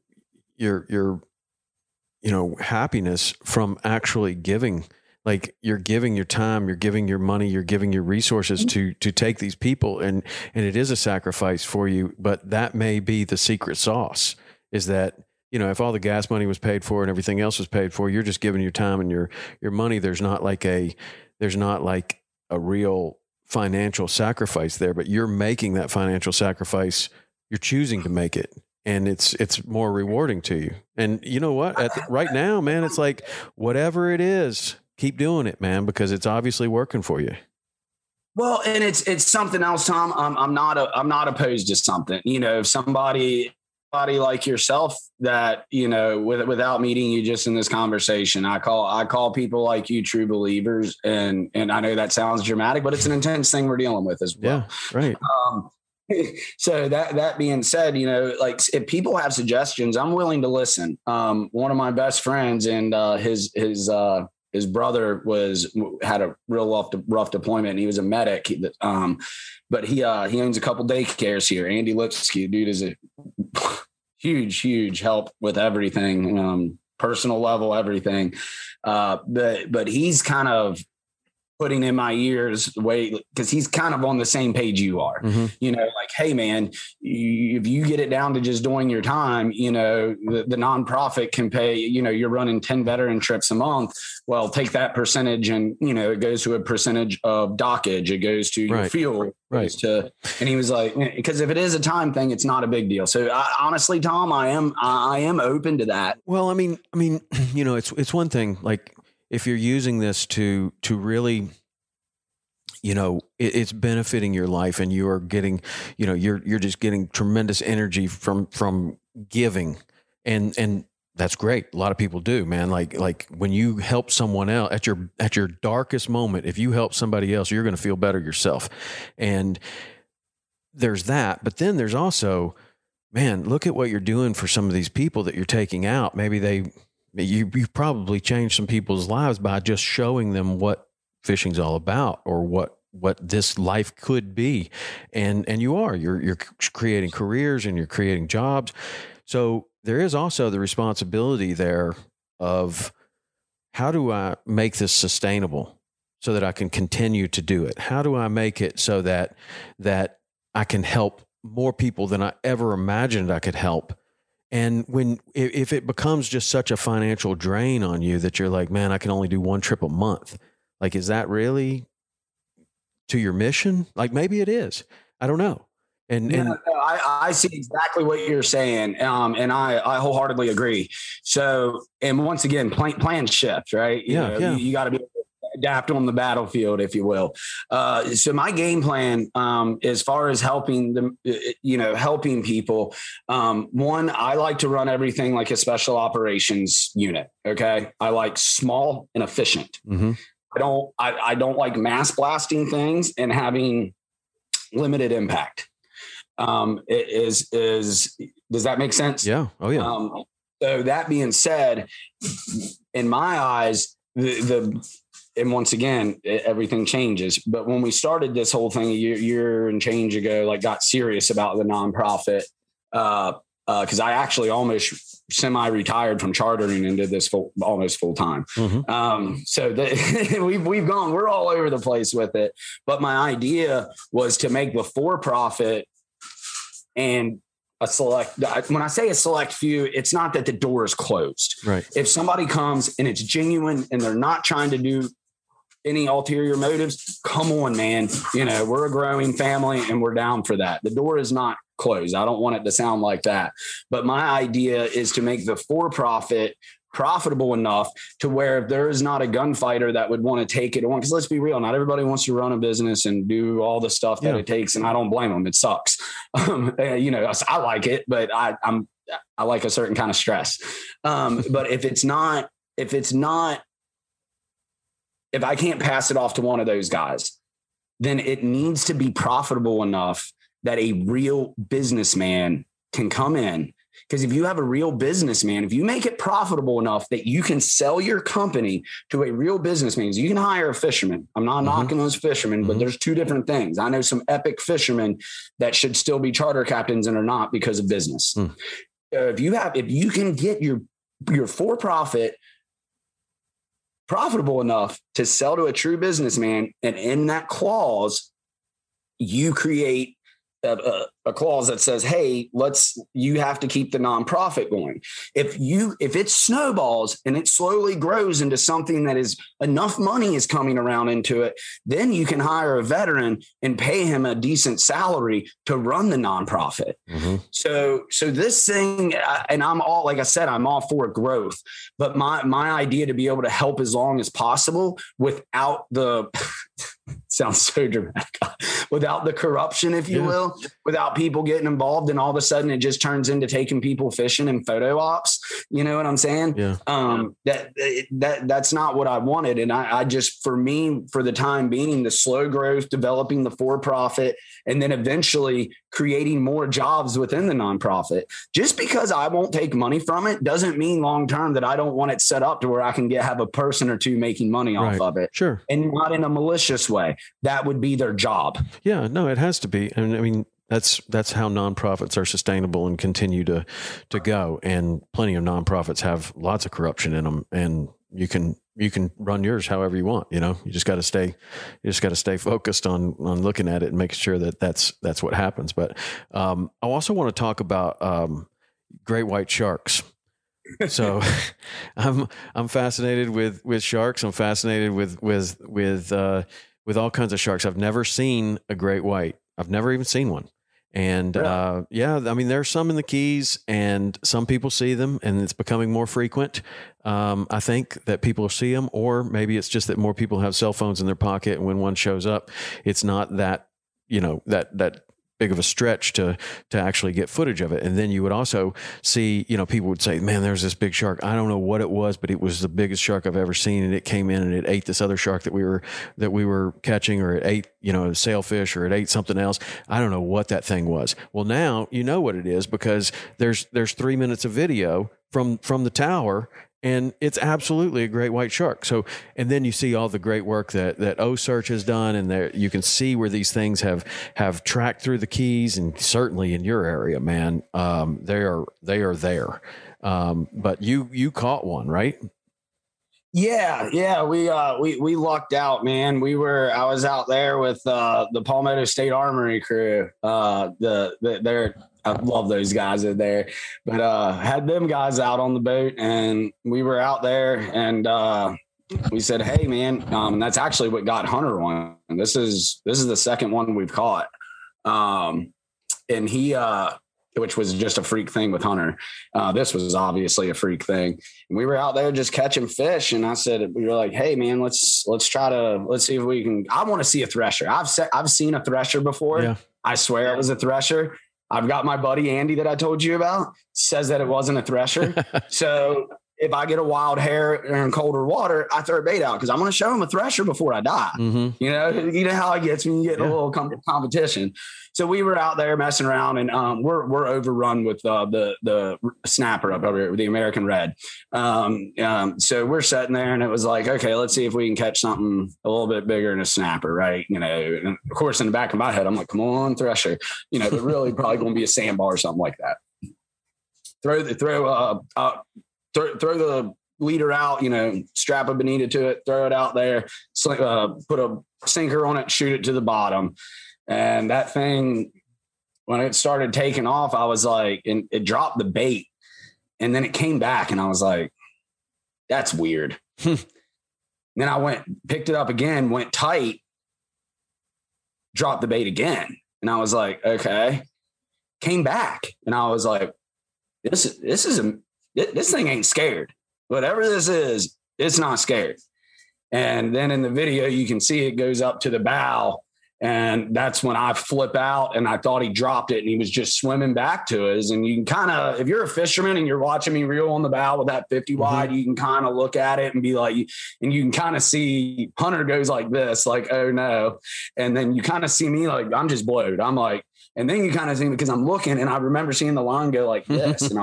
G: happiness from actually giving. Like, you're giving your time, you're giving your money, you're giving your resources to take these people, and it is a sacrifice for you. But that may be the secret sauce, is that, if all the gas money was paid for and everything else was paid for, you're just giving your time and your money. There's not like a real financial sacrifice there, but you're making that financial sacrifice. You're choosing to make it, and it's more rewarding to you. And you know what? Right now, man, it's like, whatever it is, keep doing it, man, because it's obviously working for you.
C: Well, and it's something else, Tom. I'm not opposed to something. If somebody like yourself that, without meeting you just in this conversation, I call people like you true believers. And I know that sounds dramatic, but it's an intense thing we're dealing with as well.
G: Yeah, right.
C: So that being said, like, if people have suggestions, I'm willing to listen. One of my best friends and his brother had a real rough deployment, and he was a medic. But he owns a couple daycares here. Andy Lipsky, dude, is a huge help with everything, personal level, everything. But he's kind of putting in my ears because he's kind of on the same page you are, like, hey man, if you get it down to just doing your time, the nonprofit can pay, you're running 10 veteran trips a month. Well, take that percentage and, it goes to a percentage of dockage. It goes to your fuel. Right. And he was like, because if it is a time thing, it's not a big deal. So honestly, Tom, I am open to that.
G: Well, I mean, it's one thing, like, if you're using this to really, it's benefiting your life, and you are getting, you're just getting tremendous energy from giving, and that's great. A lot of people do, man. Like when you help someone else at your darkest moment, if you help somebody else, you're going to feel better yourself. And there's that, but then there's also, man, look at what you're doing for some of these people that you're taking out. Maybe you probably changed some people's lives by just showing them what fishing's all about, or what this life could be. And you're creating careers, and you're creating jobs. So there is also the responsibility there of, how do I make this sustainable so that I can continue to do it? How do I make it so that I can help more people than I ever imagined I could help? And if it becomes just such a financial drain on you that you're like, man, I can only do one trip a month. Like, is that really to your mission? Like, maybe it is. I don't know.
C: I see exactly what you're saying. And I wholeheartedly agree. So, and once again, plan shift, right? You got to be able to adapt on the battlefield, if you will. So my game plan, as far as helping them, helping people, one, I like to run everything like a special operations unit. Okay. I like small and efficient.
G: Mm-hmm.
C: I don't like mass blasting things and having limited impact. Does that make sense?
G: Yeah. Oh yeah.
C: So that being said, in my eyes, and once again, everything changes. But when we started this whole thing a year and change ago, like got serious about the nonprofit, because I actually almost semi-retired from chartering and did this almost full time.
G: Mm-hmm.
C: So we're all over the place with it. But my idea was to make the for-profit and when I say a select few, it's not that the door is closed.
G: Right.
C: If somebody comes and it's genuine and they're not trying to do any ulterior motives, come on, man. We're a growing family and we're down for that. The door is not closed. I don't want it to sound like that. But my idea is to make the for-profit profitable enough to where if there is not a gunfighter that would want to take it on, because let's be real, not everybody wants to run a business and do all the stuff that it takes, and I don't blame them. It sucks. I like it, but I like a certain kind of stress. But if I can't pass it off to one of those guys, then it needs to be profitable enough that a real businessman can come in. Because if you have a real businessman, if you make it profitable enough that you can sell your company to a real businessman, you can hire a fisherman. I'm not knocking those fishermen, but there's two different things. I know some epic fishermen that should still be charter captains and are not because of business. If you can get your for-profit profitable enough to sell to a true businessman, and in that clause, you create a clause that says, hey, you have to keep the nonprofit going. If it snowballs and it slowly grows into something that is enough money is coming around into it, then you can hire a veteran and pay him a decent salary to run the nonprofit.
G: Mm-hmm.
C: So this thing, and I'm all for growth, but my idea to be able to help as long as possible without the sounds so dramatic, without the corruption, if you will, without people getting involved, and all of a sudden it just turns into taking people fishing and photo ops. You know what I'm saying?
G: Yeah.
C: That's not what I wanted. And I just, for me, for the time being, the slow growth, developing the for-profit, and then eventually creating more jobs within the nonprofit. Just because I won't take money from it doesn't mean long-term that I don't want it set up to where I can have a person or two making money off of it.
G: Sure.
C: And not in a malicious way. That would be their job.
G: Yeah, no, it has to be. And I mean, that's how nonprofits are sustainable and continue to go. And plenty of nonprofits have lots of corruption in them, and you can run yours however you want. You just got to stay focused on looking at it and making sure that that's what happens. But I also want to talk about great white sharks. So I'm fascinated with sharks. I'm fascinated with all kinds of sharks. I've never seen a great white. I've never even seen one. And I mean, there's some in the Keys, and some people see them, and it's becoming more frequent. I think that people see them, or maybe it's just that more people have cell phones in their pocket, and when one shows up, it's not that, that big of a stretch to actually get footage of it. And then you would also see, people would say, man, there's this big shark. I don't know what it was, but it was the biggest shark I've ever seen. And it came in and it ate this other shark that we were catching, or it ate, a sailfish, or it ate something else. I don't know what that thing was. Well, now you know what it is, because there's 3 minutes of video from the tower, and it's absolutely a great white shark. So, and then you see all the great work that OSearch has done, and there you can see where these things have tracked through the Keys, and certainly in your area, man, they are there. But you caught one, right?
C: Yeah. We lucked out, man. I was out there with the Palmetto State Armory crew. I love those guys in there, but had them guys out on the boat, and we were out there, and we said, hey man, and that's actually what got Hunter one. And this is the second one we've caught. And he, which was just a freak thing with Hunter. This was obviously a freak thing. And we were out there just catching fish. And I said, we were like, hey man, let's see if we can, I want to see a thresher. I've seen a thresher before. Yeah. I swear it was a thresher. I've got my buddy Andy that I told you about, says that it wasn't a thresher. So if I get a wild hair in colder water, I throw bait out because I'm going to show him a thresher before I die. Mm-hmm. You know how it gets when you get a little competition. So we were out there messing around, and we're overrun with the snapper up over here, the American red. So we're sitting there, and it was like, okay, let's see if we can catch something a little bit bigger than a snapper, right? And of course, in the back of my head, I'm like, come on, thresher. But really probably going to be a sandbar or something like that. Throw the leader out, strap a bonita to it, throw it out there, put a sinker on it, shoot it to the bottom. And that thing, when it started taking off, I was like, and it dropped the bait, and then it came back, and I was like, that's weird. Then I picked it up again, went tight, dropped the bait again. And I was like, okay, came back. And I was like, this thing ain't scared. Whatever this is, it's not scared. And then in the video, you can see it goes up to the bow. And that's when I flip out, and I thought he dropped it, and he was just swimming back to us. And you can kind of, if you're a fisherman and you're watching me reel on the bow with that 50 wide, you can kind of look at it and be like, and you can kind of see Hunter goes like this, like, oh no. And then you kind of see me like, I'm just blowed. I'm like, and then you kind of see, because I'm looking, and I remember seeing the line go like this. And I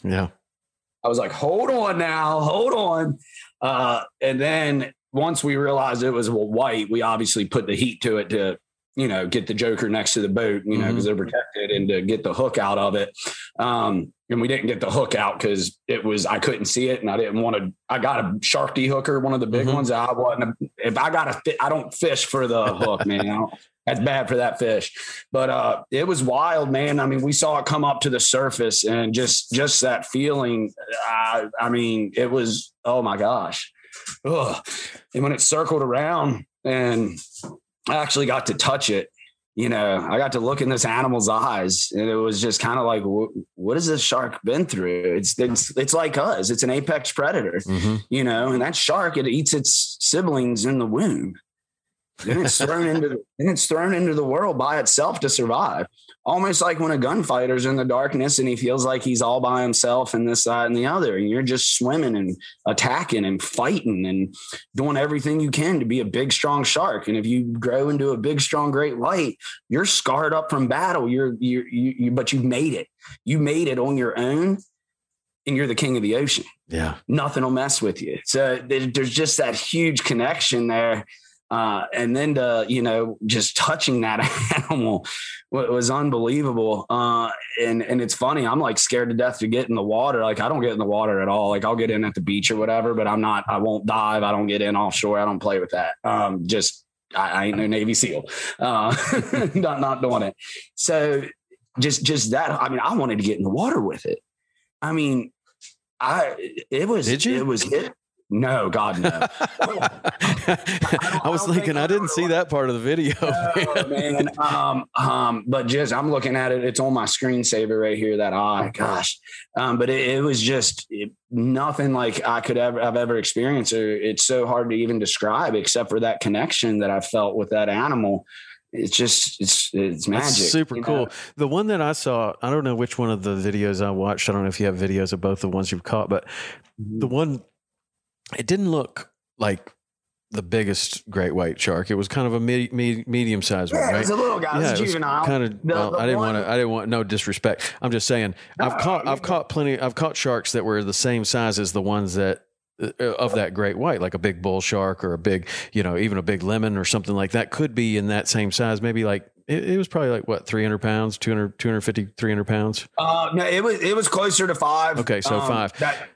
C: was like, hold on now, hold on. And then once we realized it was white, we obviously put the heat to it to, get the joker next to the boat, because they're protected, and to get the hook out of it. And we didn't get the hook out because I couldn't see it, and I didn't want to. I got a Shark D-hooker, one of the big ones. I don't fish for the hook, man. That's bad for that fish. But it was wild, man. I mean, we saw it come up to the surface, and just that feeling. It was, oh my gosh. Ugh. And when it circled around, and I actually got to touch it, I got to look in this animal's eyes, and it was just kind of like, what has this shark been through? It's like us. It's an apex predator, and that shark, it eats its siblings in the womb. Then it's thrown into the world by itself to survive. Almost like when a gunfighter's in the darkness and he feels like he's all by himself and this, that, and the other, and you're just swimming and attacking and fighting and doing everything you can to be a big, strong shark. And if you grow into a big, strong, great white, you're scarred up from battle. But you made it. You made it on your own, and you're the king of the ocean.
G: Yeah.
C: Nothing will mess with you. So there's just that huge connection there. And then just touching that animal was unbelievable. And it's funny, I'm like scared to death to get in the water. Like I don't get in the water at all. Like I'll get in at the beach or whatever, but I won't dive. I don't get in offshore. I don't play with that. I ain't no Navy SEAL, not doing it. So just that, I wanted to get in the water with it. Did you? It was hit. No, God, no.
G: I was thinking I didn't see that part of the video.
C: Man. But just I'm looking at it. It's on my screensaver right here. That gosh. But it was just nothing like I've ever experienced. It's so hard to even describe, except for that connection that I felt with that animal. It's just it's magic.
G: That's super cool. The one that I saw, I don't know which one of the videos I watched. I don't know if you have videos of both the ones you've caught, but the one, it didn't look like the biggest great white shark. It was kind of a medium sized one, right?
C: It was a little guy. It was juvenile.
G: Kind of. I didn't want no disrespect. I'm just saying. I've caught sharks that were the same size as the ones that of that great white, like a big bull shark or a big, even a big lemon or something like that could be in that same size. Maybe like it was probably like what, 300 pounds, 250, 300 pounds.
C: No, it was closer to 5.
G: Okay. So 5.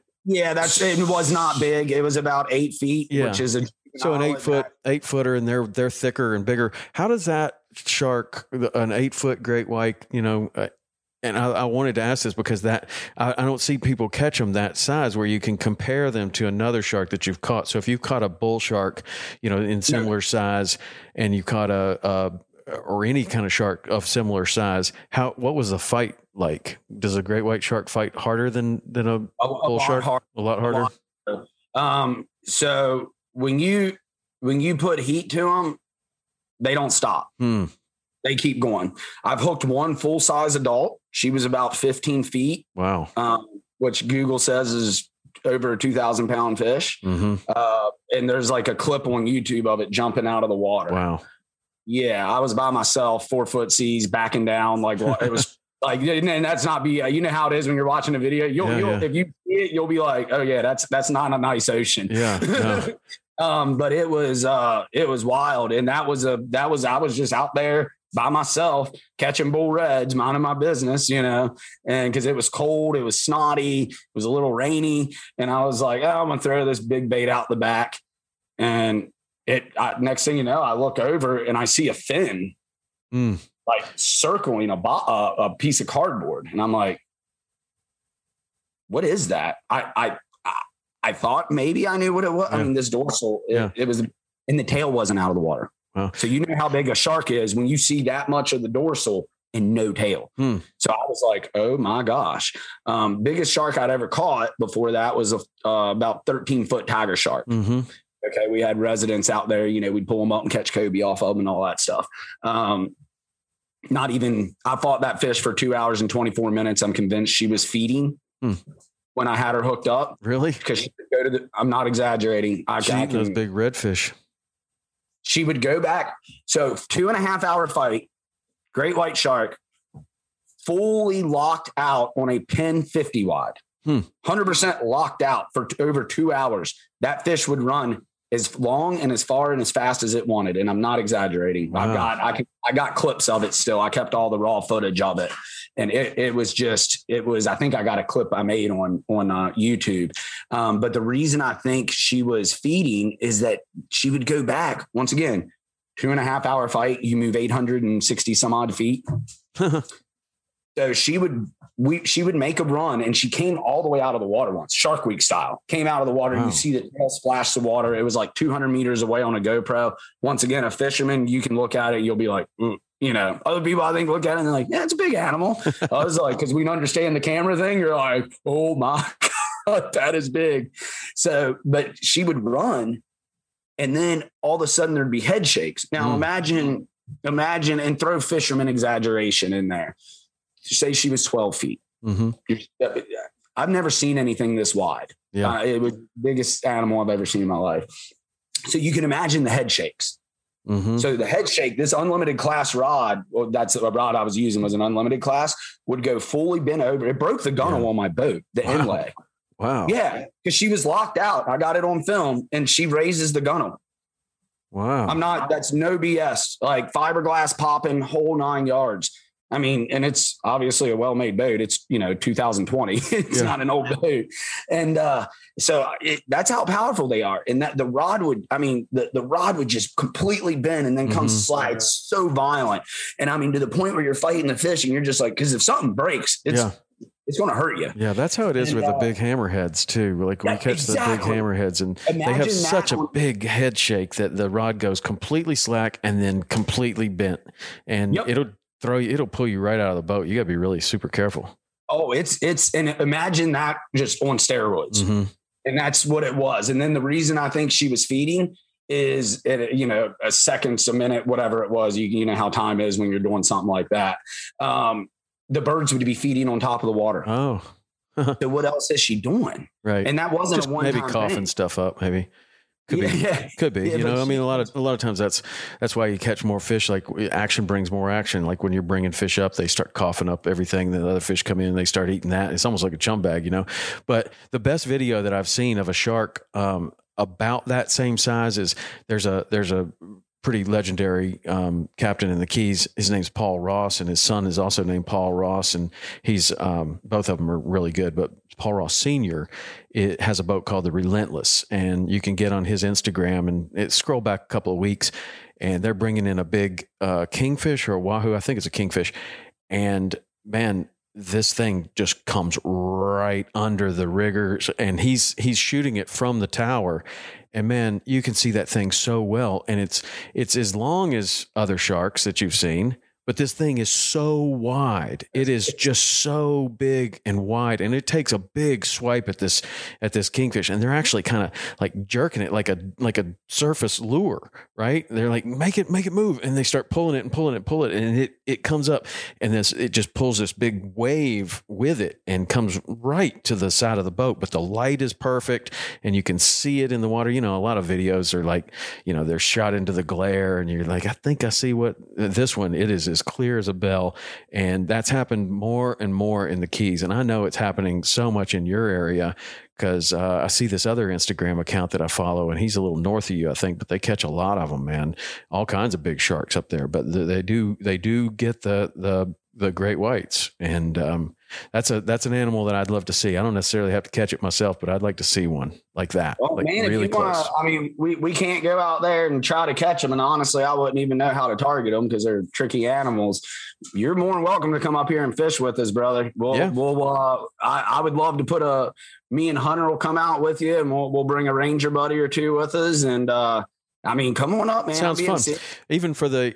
C: It was not big. It was about 8 feet, which is
G: so an 8 footer, and they're thicker and bigger. How does that shark, an 8 foot great white, and I wanted to ask this because I don't see people catch them that size where you can compare them to another shark that you've caught. So if you've caught a bull shark, in similar size, and you caught or any kind of shark of similar size, what was the fight like? Does a great white shark fight harder than a bull shark? A lot harder.
C: So when you put heat to them, they don't stop. They keep going. I've hooked one full size adult. She was about 15 feet.
G: Wow.
C: Which Google says is over a 2,000 pound fish.
G: Mm-hmm.
C: And there's like a clip on YouTube of it jumping out of the water.
G: Wow.
C: Yeah. I was by myself, 4 foot seas, backing down. Like it was like, and that's not you know how it is when you're watching a video, if you see it, you'll be like, oh yeah, that's not a nice ocean.
G: Yeah. No.
C: But it was wild. And I was just out there by myself catching bull reds, minding my business, and because it was cold, it was snotty, it was a little rainy. And I was like, I'm going to throw this big bait out the back. And next thing you know, I look over and I see a fin like circling a piece of cardboard. And I'm like, what is that? I thought maybe I knew what it was. Yeah. I mean, this dorsal, it was, and the tail wasn't out of the water.
G: Wow.
C: So you know how big a shark is when you see that much of the dorsal and no tail. So I was like, oh my gosh. Biggest shark I'd ever caught before that was about 13-foot tiger shark.
G: Mm-hmm.
C: Okay. We had residents out there, we'd pull them up and catch Kobe off of them and all that stuff. I fought that fish for 2 hours and 24 minutes. I'm convinced she was feeding when I had her hooked up.
G: Really?
C: Because she would go to I'm not exaggerating.
G: Those big redfish.
C: She would go back. So 2.5 hour fight, great white shark, fully locked out on a pin 50 wide, 100% locked out for over 2 hours. That fish would run as long and as far and as fast as it wanted. And I'm not exaggerating. Wow. I got clips of it still. I kept all the raw footage of it. And it was, I think I got a clip I made on YouTube. But the reason I think she was feeding is that she would go back once again, 2.5 hour fight. You move 860 some odd feet. So she would make a run, and she came all the way out of the water once, Shark Week style, came out of the water. Wow. You see the tail splash the water. It was like 200 meters away on a GoPro. Once again, a fisherman, you can look at it. You'll be like, other people I think look at it and they're like, yeah, it's a big animal. I was like, cause we don't understand the camera thing. You're like, oh my God, that is big. So, but she would run, and then all of a sudden there'd be head shakes. Now imagine and throw fisherman exaggeration in there. Say she was 12 feet. Mm-hmm. I've never seen anything this wide. Yeah. It was the biggest animal I've ever seen in my life. So you can imagine the head shakes. Mm-hmm. So the head shake, this unlimited class rod, that's a rod I was using, was an unlimited class, would go fully bent over. It broke the gunnel on my boat, the inlay.
G: Wow.
C: Yeah. Because she was locked out. I got it on film, and she raises the gunnel.
G: Wow.
C: That's no BS. Like fiberglass popping, whole 9 yards. I mean, and it's obviously a well-made boat. It's, 2020. It's not an old boat. And so that's how powerful they are. And that the rod would just completely bend and then come slide. It's so violent. And I mean, to the point where you're fighting the fish and you're just like, because if something breaks, it's it's going to hurt you.
G: Yeah, that's how it is with the big hammerheads too. Like when you catch the big hammerheads, and they have such a big head shake that the rod goes completely slack and then completely bent, and it'll pull you right out of the boat. You got to be really super careful.
C: Oh, and imagine that just on steroids.
G: Mm-hmm.
C: And that's what it was. And then the reason I think she was feeding is, a seconds, a minute, whatever it was, you know how time is when you're doing something like that. The birds would be feeding on top of the water.
G: Oh,
C: so what else is she doing?
G: Right.
C: And that wasn't
G: just
C: a one-time
G: maybe coughing
C: thing.
G: stuff up. Maybe could be.
C: Yeah,
G: I mean, a lot of times that's why you catch more fish. Like action brings more action. Like when you're bringing fish up, they start coughing up everything. The other fish come in and they start eating that. It's almost like a chum bag, But the best video that I've seen of a shark about that same size is there's a pretty legendary captain in the Keys. His name's Paul Ross, and his son is also named Paul Ross, and he's both of them are really good. But Paul Ross Sr. It has a boat called the Relentless, and you can get on his Instagram and scroll back a couple of weeks, and they're bringing in a big kingfish or a wahoo. I think it's a kingfish, and man, this thing just comes right under the riggers, and he's shooting it from the tower. And man, you can see that thing so well. And it's as long as other sharks that you've seen, but this thing is so wide. It is just so big and wide. And it takes a big swipe at this kingfish. And they're actually kind of like jerking it like a surface lure, right? They're like, make it move. And they start pulling it. And it comes up, and it just pulls this big wave with it and comes right to the side of the boat. But the light is perfect and you can see it in the water. A lot of videos are like, they're shot into the glare and you're like, I think I see what this one, it is as clear as a bell. And that's happened more and more in the Keys. And I know it's happening so much in your area because I see this other Instagram account that I follow, and he's a little north of you, I think, but they catch a lot of them, man. All kinds of big sharks up there, but they do get the great whites. And that's an animal that I'd love to see. I don't necessarily have to catch it myself, but I'd like to see one like that.
C: Well,
G: like
C: man,
G: really
C: if you want to, we can't go out there and try to catch them. And honestly, I wouldn't even know how to target them because they're tricky animals. You're more than welcome to come up here and fish with us, brother. I would love to me and Hunter will come out with you, and we'll bring a ranger buddy or two with us. And, come on up, man.
G: Sounds fun. Even for the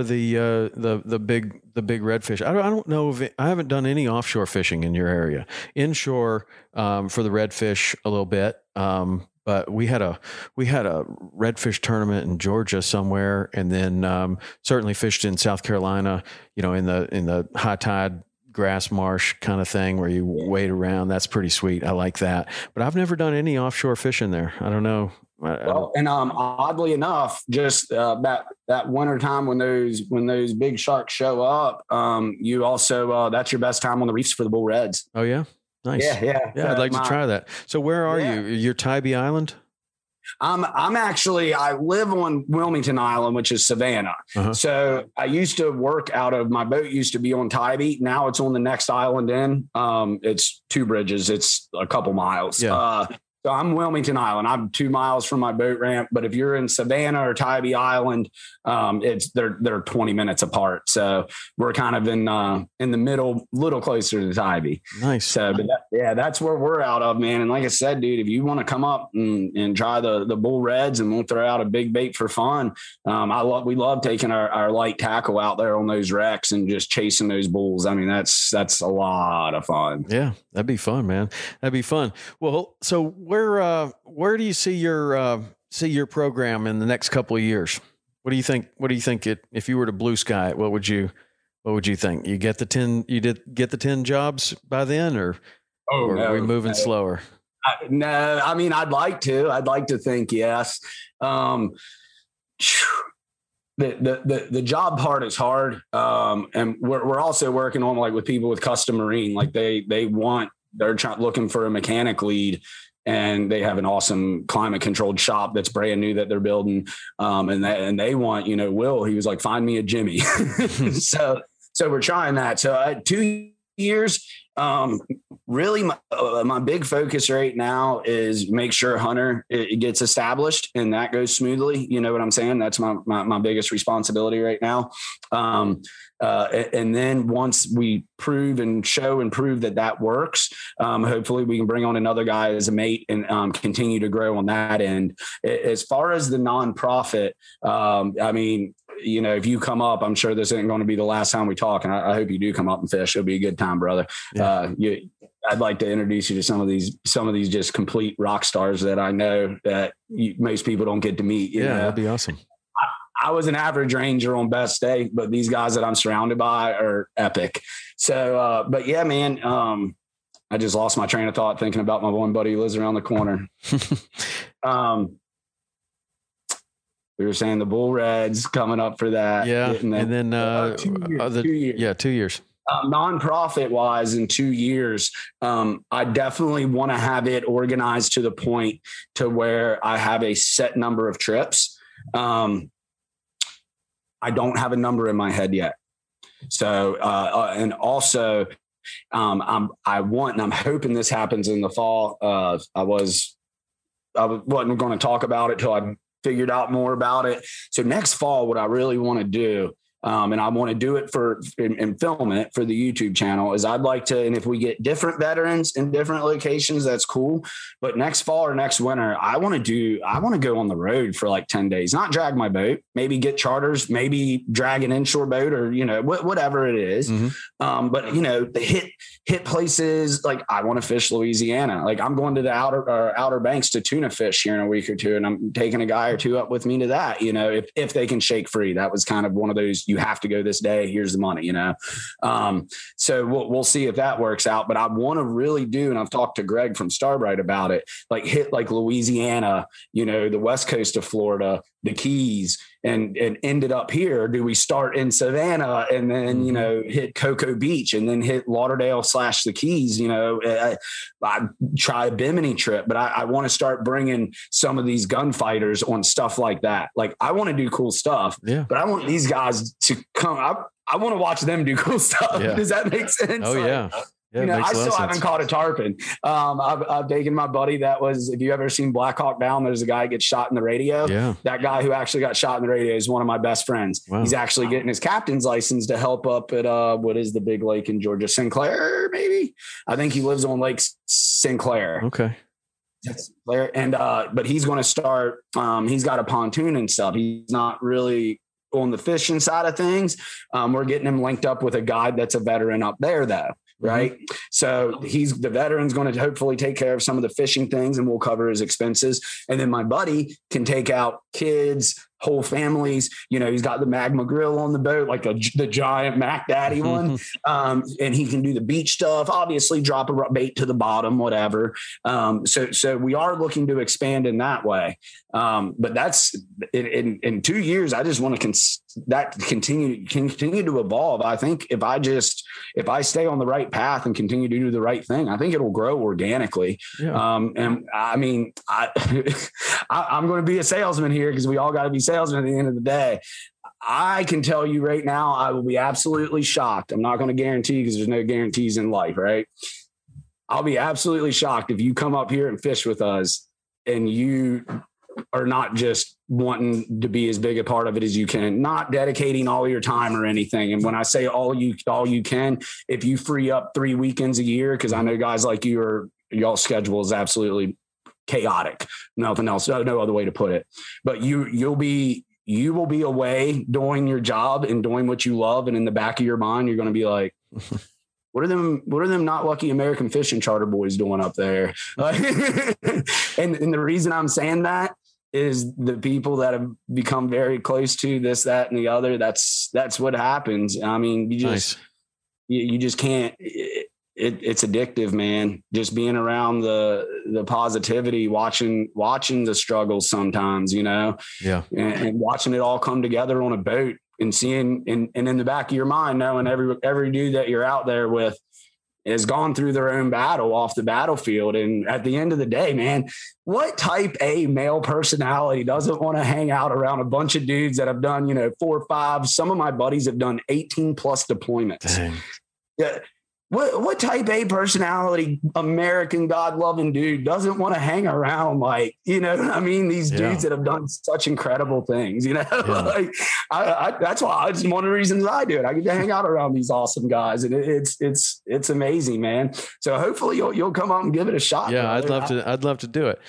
G: big redfish. I don't know I haven't done any offshore fishing in your area. Inshore for the redfish a little bit. But we had a redfish tournament in Georgia somewhere, and then certainly fished in South Carolina. In the high tide grass marsh kind of thing where you wade around. That's pretty sweet. I like that. But I've never done any offshore fishing there. I don't know.
C: Well, and oddly enough, just that winter time when those big sharks show up, you also that's your best time on the reefs for the bull reds.
G: Oh yeah, nice.
C: Yeah.
G: I'd like to try that. So where are you? You're Tybee Island?
C: I'm actually, I live on Wilmington Island, which is Savannah. Uh-huh. So I used to work out of, my boat used to be on Tybee. Now it's on the next island in. It's 2 bridges. It's a couple miles.
G: Yeah.
C: So I'm Wilmington Island. I'm 2 miles from my boat ramp. But if you're in Savannah or Tybee Island, they're 20 minutes apart. So we're kind of in the middle, little closer to Tybee.
G: Nice.
C: So that's where we're out of, man. And like I said, dude, if you want to come up and try the bull reds, and we'll throw out a big bait for fun. We love taking our light tackle out there on those wrecks and just chasing those bulls. I mean, that's a lot of fun.
G: Yeah, that'd be fun, man. That'd be fun. Well, so where do you see your program in the next couple of years? What do you think? If you were to blue sky it, what would you think? You get the 10 jobs by then, or are we moving slower?
C: No, I mean, I'd like to think yes. The job part is hard. And we're also working on with people with Custom Marine, they're looking for a mechanic lead, and they have an awesome climate controlled shop that's brand new that they're building. And they want, Will, he was like, find me a Jimmy. So we're trying that. So 2 years, really my big focus right now is make sure Hunter it gets established and that goes smoothly. You know what I'm saying? That's my biggest responsibility right now. And then once we prove and prove that works, hopefully we can bring on another guy as a mate and continue to grow on that end. As far as the nonprofit, I mean, you know, if you come up, I'm sure this isn't going to be the last time we talk. And I hope you do come up and fish. It'll be a good time, brother. Yeah. I'd like to introduce you to some of these just complete rock stars that I know that most people don't get to meet. You know?
G: That'd be awesome.
C: I was an average ranger on best day, but these guys that I'm surrounded by are epic. So, but yeah, man, I just lost my train of thought thinking about my one buddy who lives around the corner. We were saying the Bull Reds coming up for that.
G: Yeah. And then 2 years. Yeah, 2 years.
C: Nonprofit wise in 2 years, I definitely want to have it organized to the point to where I have a set number of trips. I don't have a number in my head yet. So, and also, I'm hoping this happens in the fall. I wasn't going to talk about it till I figured out more about it. So next fall, what I really want to do, and I want to do it and film it for the YouTube channel, is I'd like to, and if we get different veterans in different locations, that's cool. But next fall or next winter, I want to go on the road for like 10 days, not drag my boat, maybe get charters, maybe drag an inshore boat or, you know, whatever it is. Mm-hmm. But you know, hit places like I want to fish Louisiana. Like I'm going to the Outer Banks to tuna fish here in a week or two. And I'm taking a guy or two up with me to that, you know, if they can shake free. That was kind of one of those, you have to go this day. Here's the money, you know? So we'll see if that works out, but I want to really do, and I've talked to Greg from Starbright about it, like hit like Louisiana, you know, the West Coast of Florida, the Keys, and ended up here. Do we start in Savannah and then, you know, hit Cocoa Beach and then hit Lauderdale / the Keys, you know, I try a Bimini trip, but I want to start bringing some of these gunfighters on stuff like that. Like I want to do cool stuff, but I want these guys to come. I want to watch them do cool stuff. Yeah. Does that make sense?
G: Oh, yeah. Yeah,
C: you know, I still haven't caught a tarpon. I've taken my buddy that was, if you ever seen Black Hawk Down, there's a guy who gets shot in the radio. Yeah. That guy who actually got shot in the radio is one of my best friends. Wow. He's actually getting his captain's license to help up at what is the big lake in Georgia? Sinclair, maybe? I think he lives on Lake Sinclair.
G: Okay.
C: And but he's going to start, he's got a pontoon and stuff. He's not really on the fishing side of things. We're getting him linked up with a guide that's a veteran up there though. Right. Mm-hmm. So the veteran's going to hopefully take care of some of the fishing things and we'll cover his expenses. And then my buddy can take out kids, whole families. You know, he's got the Magma grill on the boat, like the giant Mac Daddy one. And he can do the beach stuff, obviously drop a bait to the bottom, whatever. So we are looking to expand in that way. But that's in 2 years, I just want to continue to evolve. I think if I stay on the right path and continue to do the right thing, I think it'll grow organically. Yeah. And I mean, I'm going to be a salesman here because we all got to be salesmen at the end of the day. I can tell you right now, I will be absolutely shocked. I'm not going to guarantee because there's no guarantees in life, right? I'll be absolutely shocked if you come up here and fish with us and you are not just wanting to be as big a part of it as you can, not dedicating all your time or anything. And when I say all you can, if you free up 3 weekends a year, because I know guys like you y'all's schedule is absolutely chaotic. Nothing else, no other way to put it. But you will be away doing your job and doing what you love. And in the back of your mind, you're going to be like, what are them not lucky American fishing charter boys doing up there? And the reason I'm saying that is the people that have become very close to this, that, and the other. That's what happens. I mean, you just can't, it's addictive, man. Just being around the positivity, watching the struggles sometimes, you know, and watching it all come together on a boat and seeing, and in the back of your mind, knowing every dude that you're out there with has gone through their own battle off the battlefield. And at the end of the day, man, what type A male personality doesn't want to hang out around a bunch of dudes that have done, 4 or 5, some of my buddies have done 18 plus deployments. Dang. Yeah. what type A personality, American God-loving dude doesn't want to hang around, like, you know what I mean? These dudes that have done such incredible things, you know, like that's why it's one of the reasons I do it. I get to hang out around these awesome guys, and it's amazing, man. So hopefully you'll come out and give it a shot.
G: Yeah.
C: Brother.
G: I'd love to do it.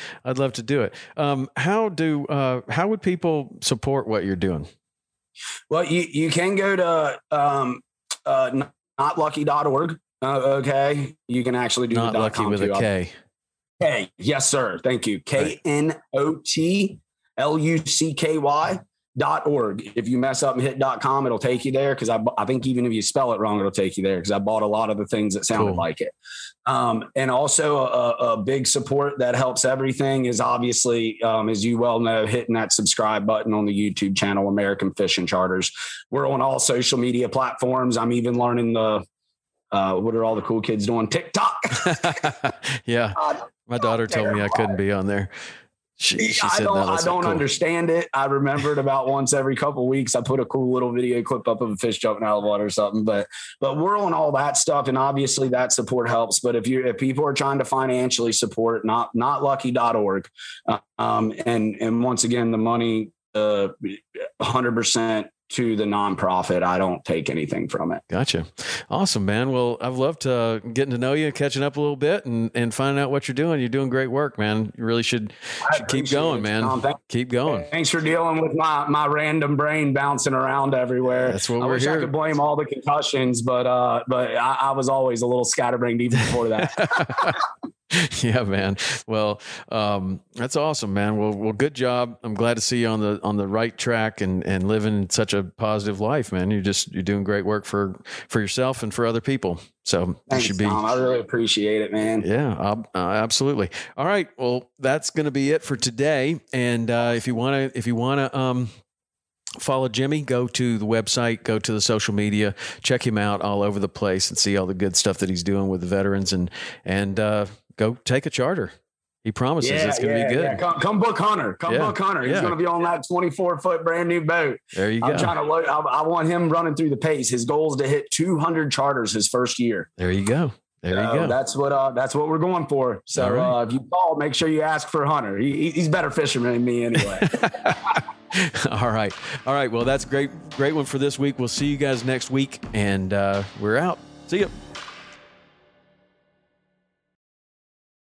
G: How would people support what you're doing?
C: Well, you can go to notlucky.org. Okay. You can actually do
G: Not Lucky with a K.
C: K. Yes, sir. Thank you. KNOTLUCKY.org. If you mess up and hit .com, it'll take you there. Cause I think even if you spell it wrong, it'll take you there. Cause I bought a lot of the things that sounded like it. And also a big support that helps everything is obviously, as you well know, hitting that subscribe button on the YouTube channel, American Fishing Charters. We're on all social media platforms. I'm even learning what are all the cool kids doing? TikTok.
G: Yeah. My daughter told me I couldn't be on there. She said
C: I don't
G: cool.
C: understand it. I remember it about once every couple of weeks. I put a cool little video clip up of a fish jumping out of the water or something, but we're on all that stuff. And obviously that support helps. But if people are trying to financially support, notlucky.org. And once again, the money, 100% to the nonprofit. I don't take anything from it.
G: Gotcha. Awesome, man. Well, I've loved getting to know you, catching up a little bit, and finding out what you're doing. You're doing great work, man. You really should keep going, man. Keep going.
C: Thanks for dealing with my random brain bouncing around everywhere.
G: That's what
C: I
G: we're
C: wish
G: here.
C: I could blame all the concussions, but I was always a little scatterbrained even before that.
G: Yeah, man. Well, that's awesome, man. Well, good job. I'm glad to see you on the right track and living such a positive life, man. You're doing great work for yourself and for other people. So
C: Thanks,
G: you should be.
C: Tom. I really appreciate it, man.
G: Yeah, absolutely. All right. Well, that's going to be it for today. And if you want to follow Jimmy, go to the website, go to the social media, check him out all over the place and see all the good stuff that he's doing with the veterans and go take a charter. He promises it's going to be good.
C: Yeah. Come book Hunter. Book Hunter. He's going to be on that 24-foot brand new boat.
G: There you go.
C: I'm trying to load. I want him running through the pace. His goal is to hit 200 charters his first year.
G: There you go. There you go.
C: That's what we're going for. So
G: right.
C: If you call, make sure you ask for Hunter. He's better fisherman than me anyway.
G: All right. Well, that's great one for this week. We'll see you guys next week, and we're out. See ya.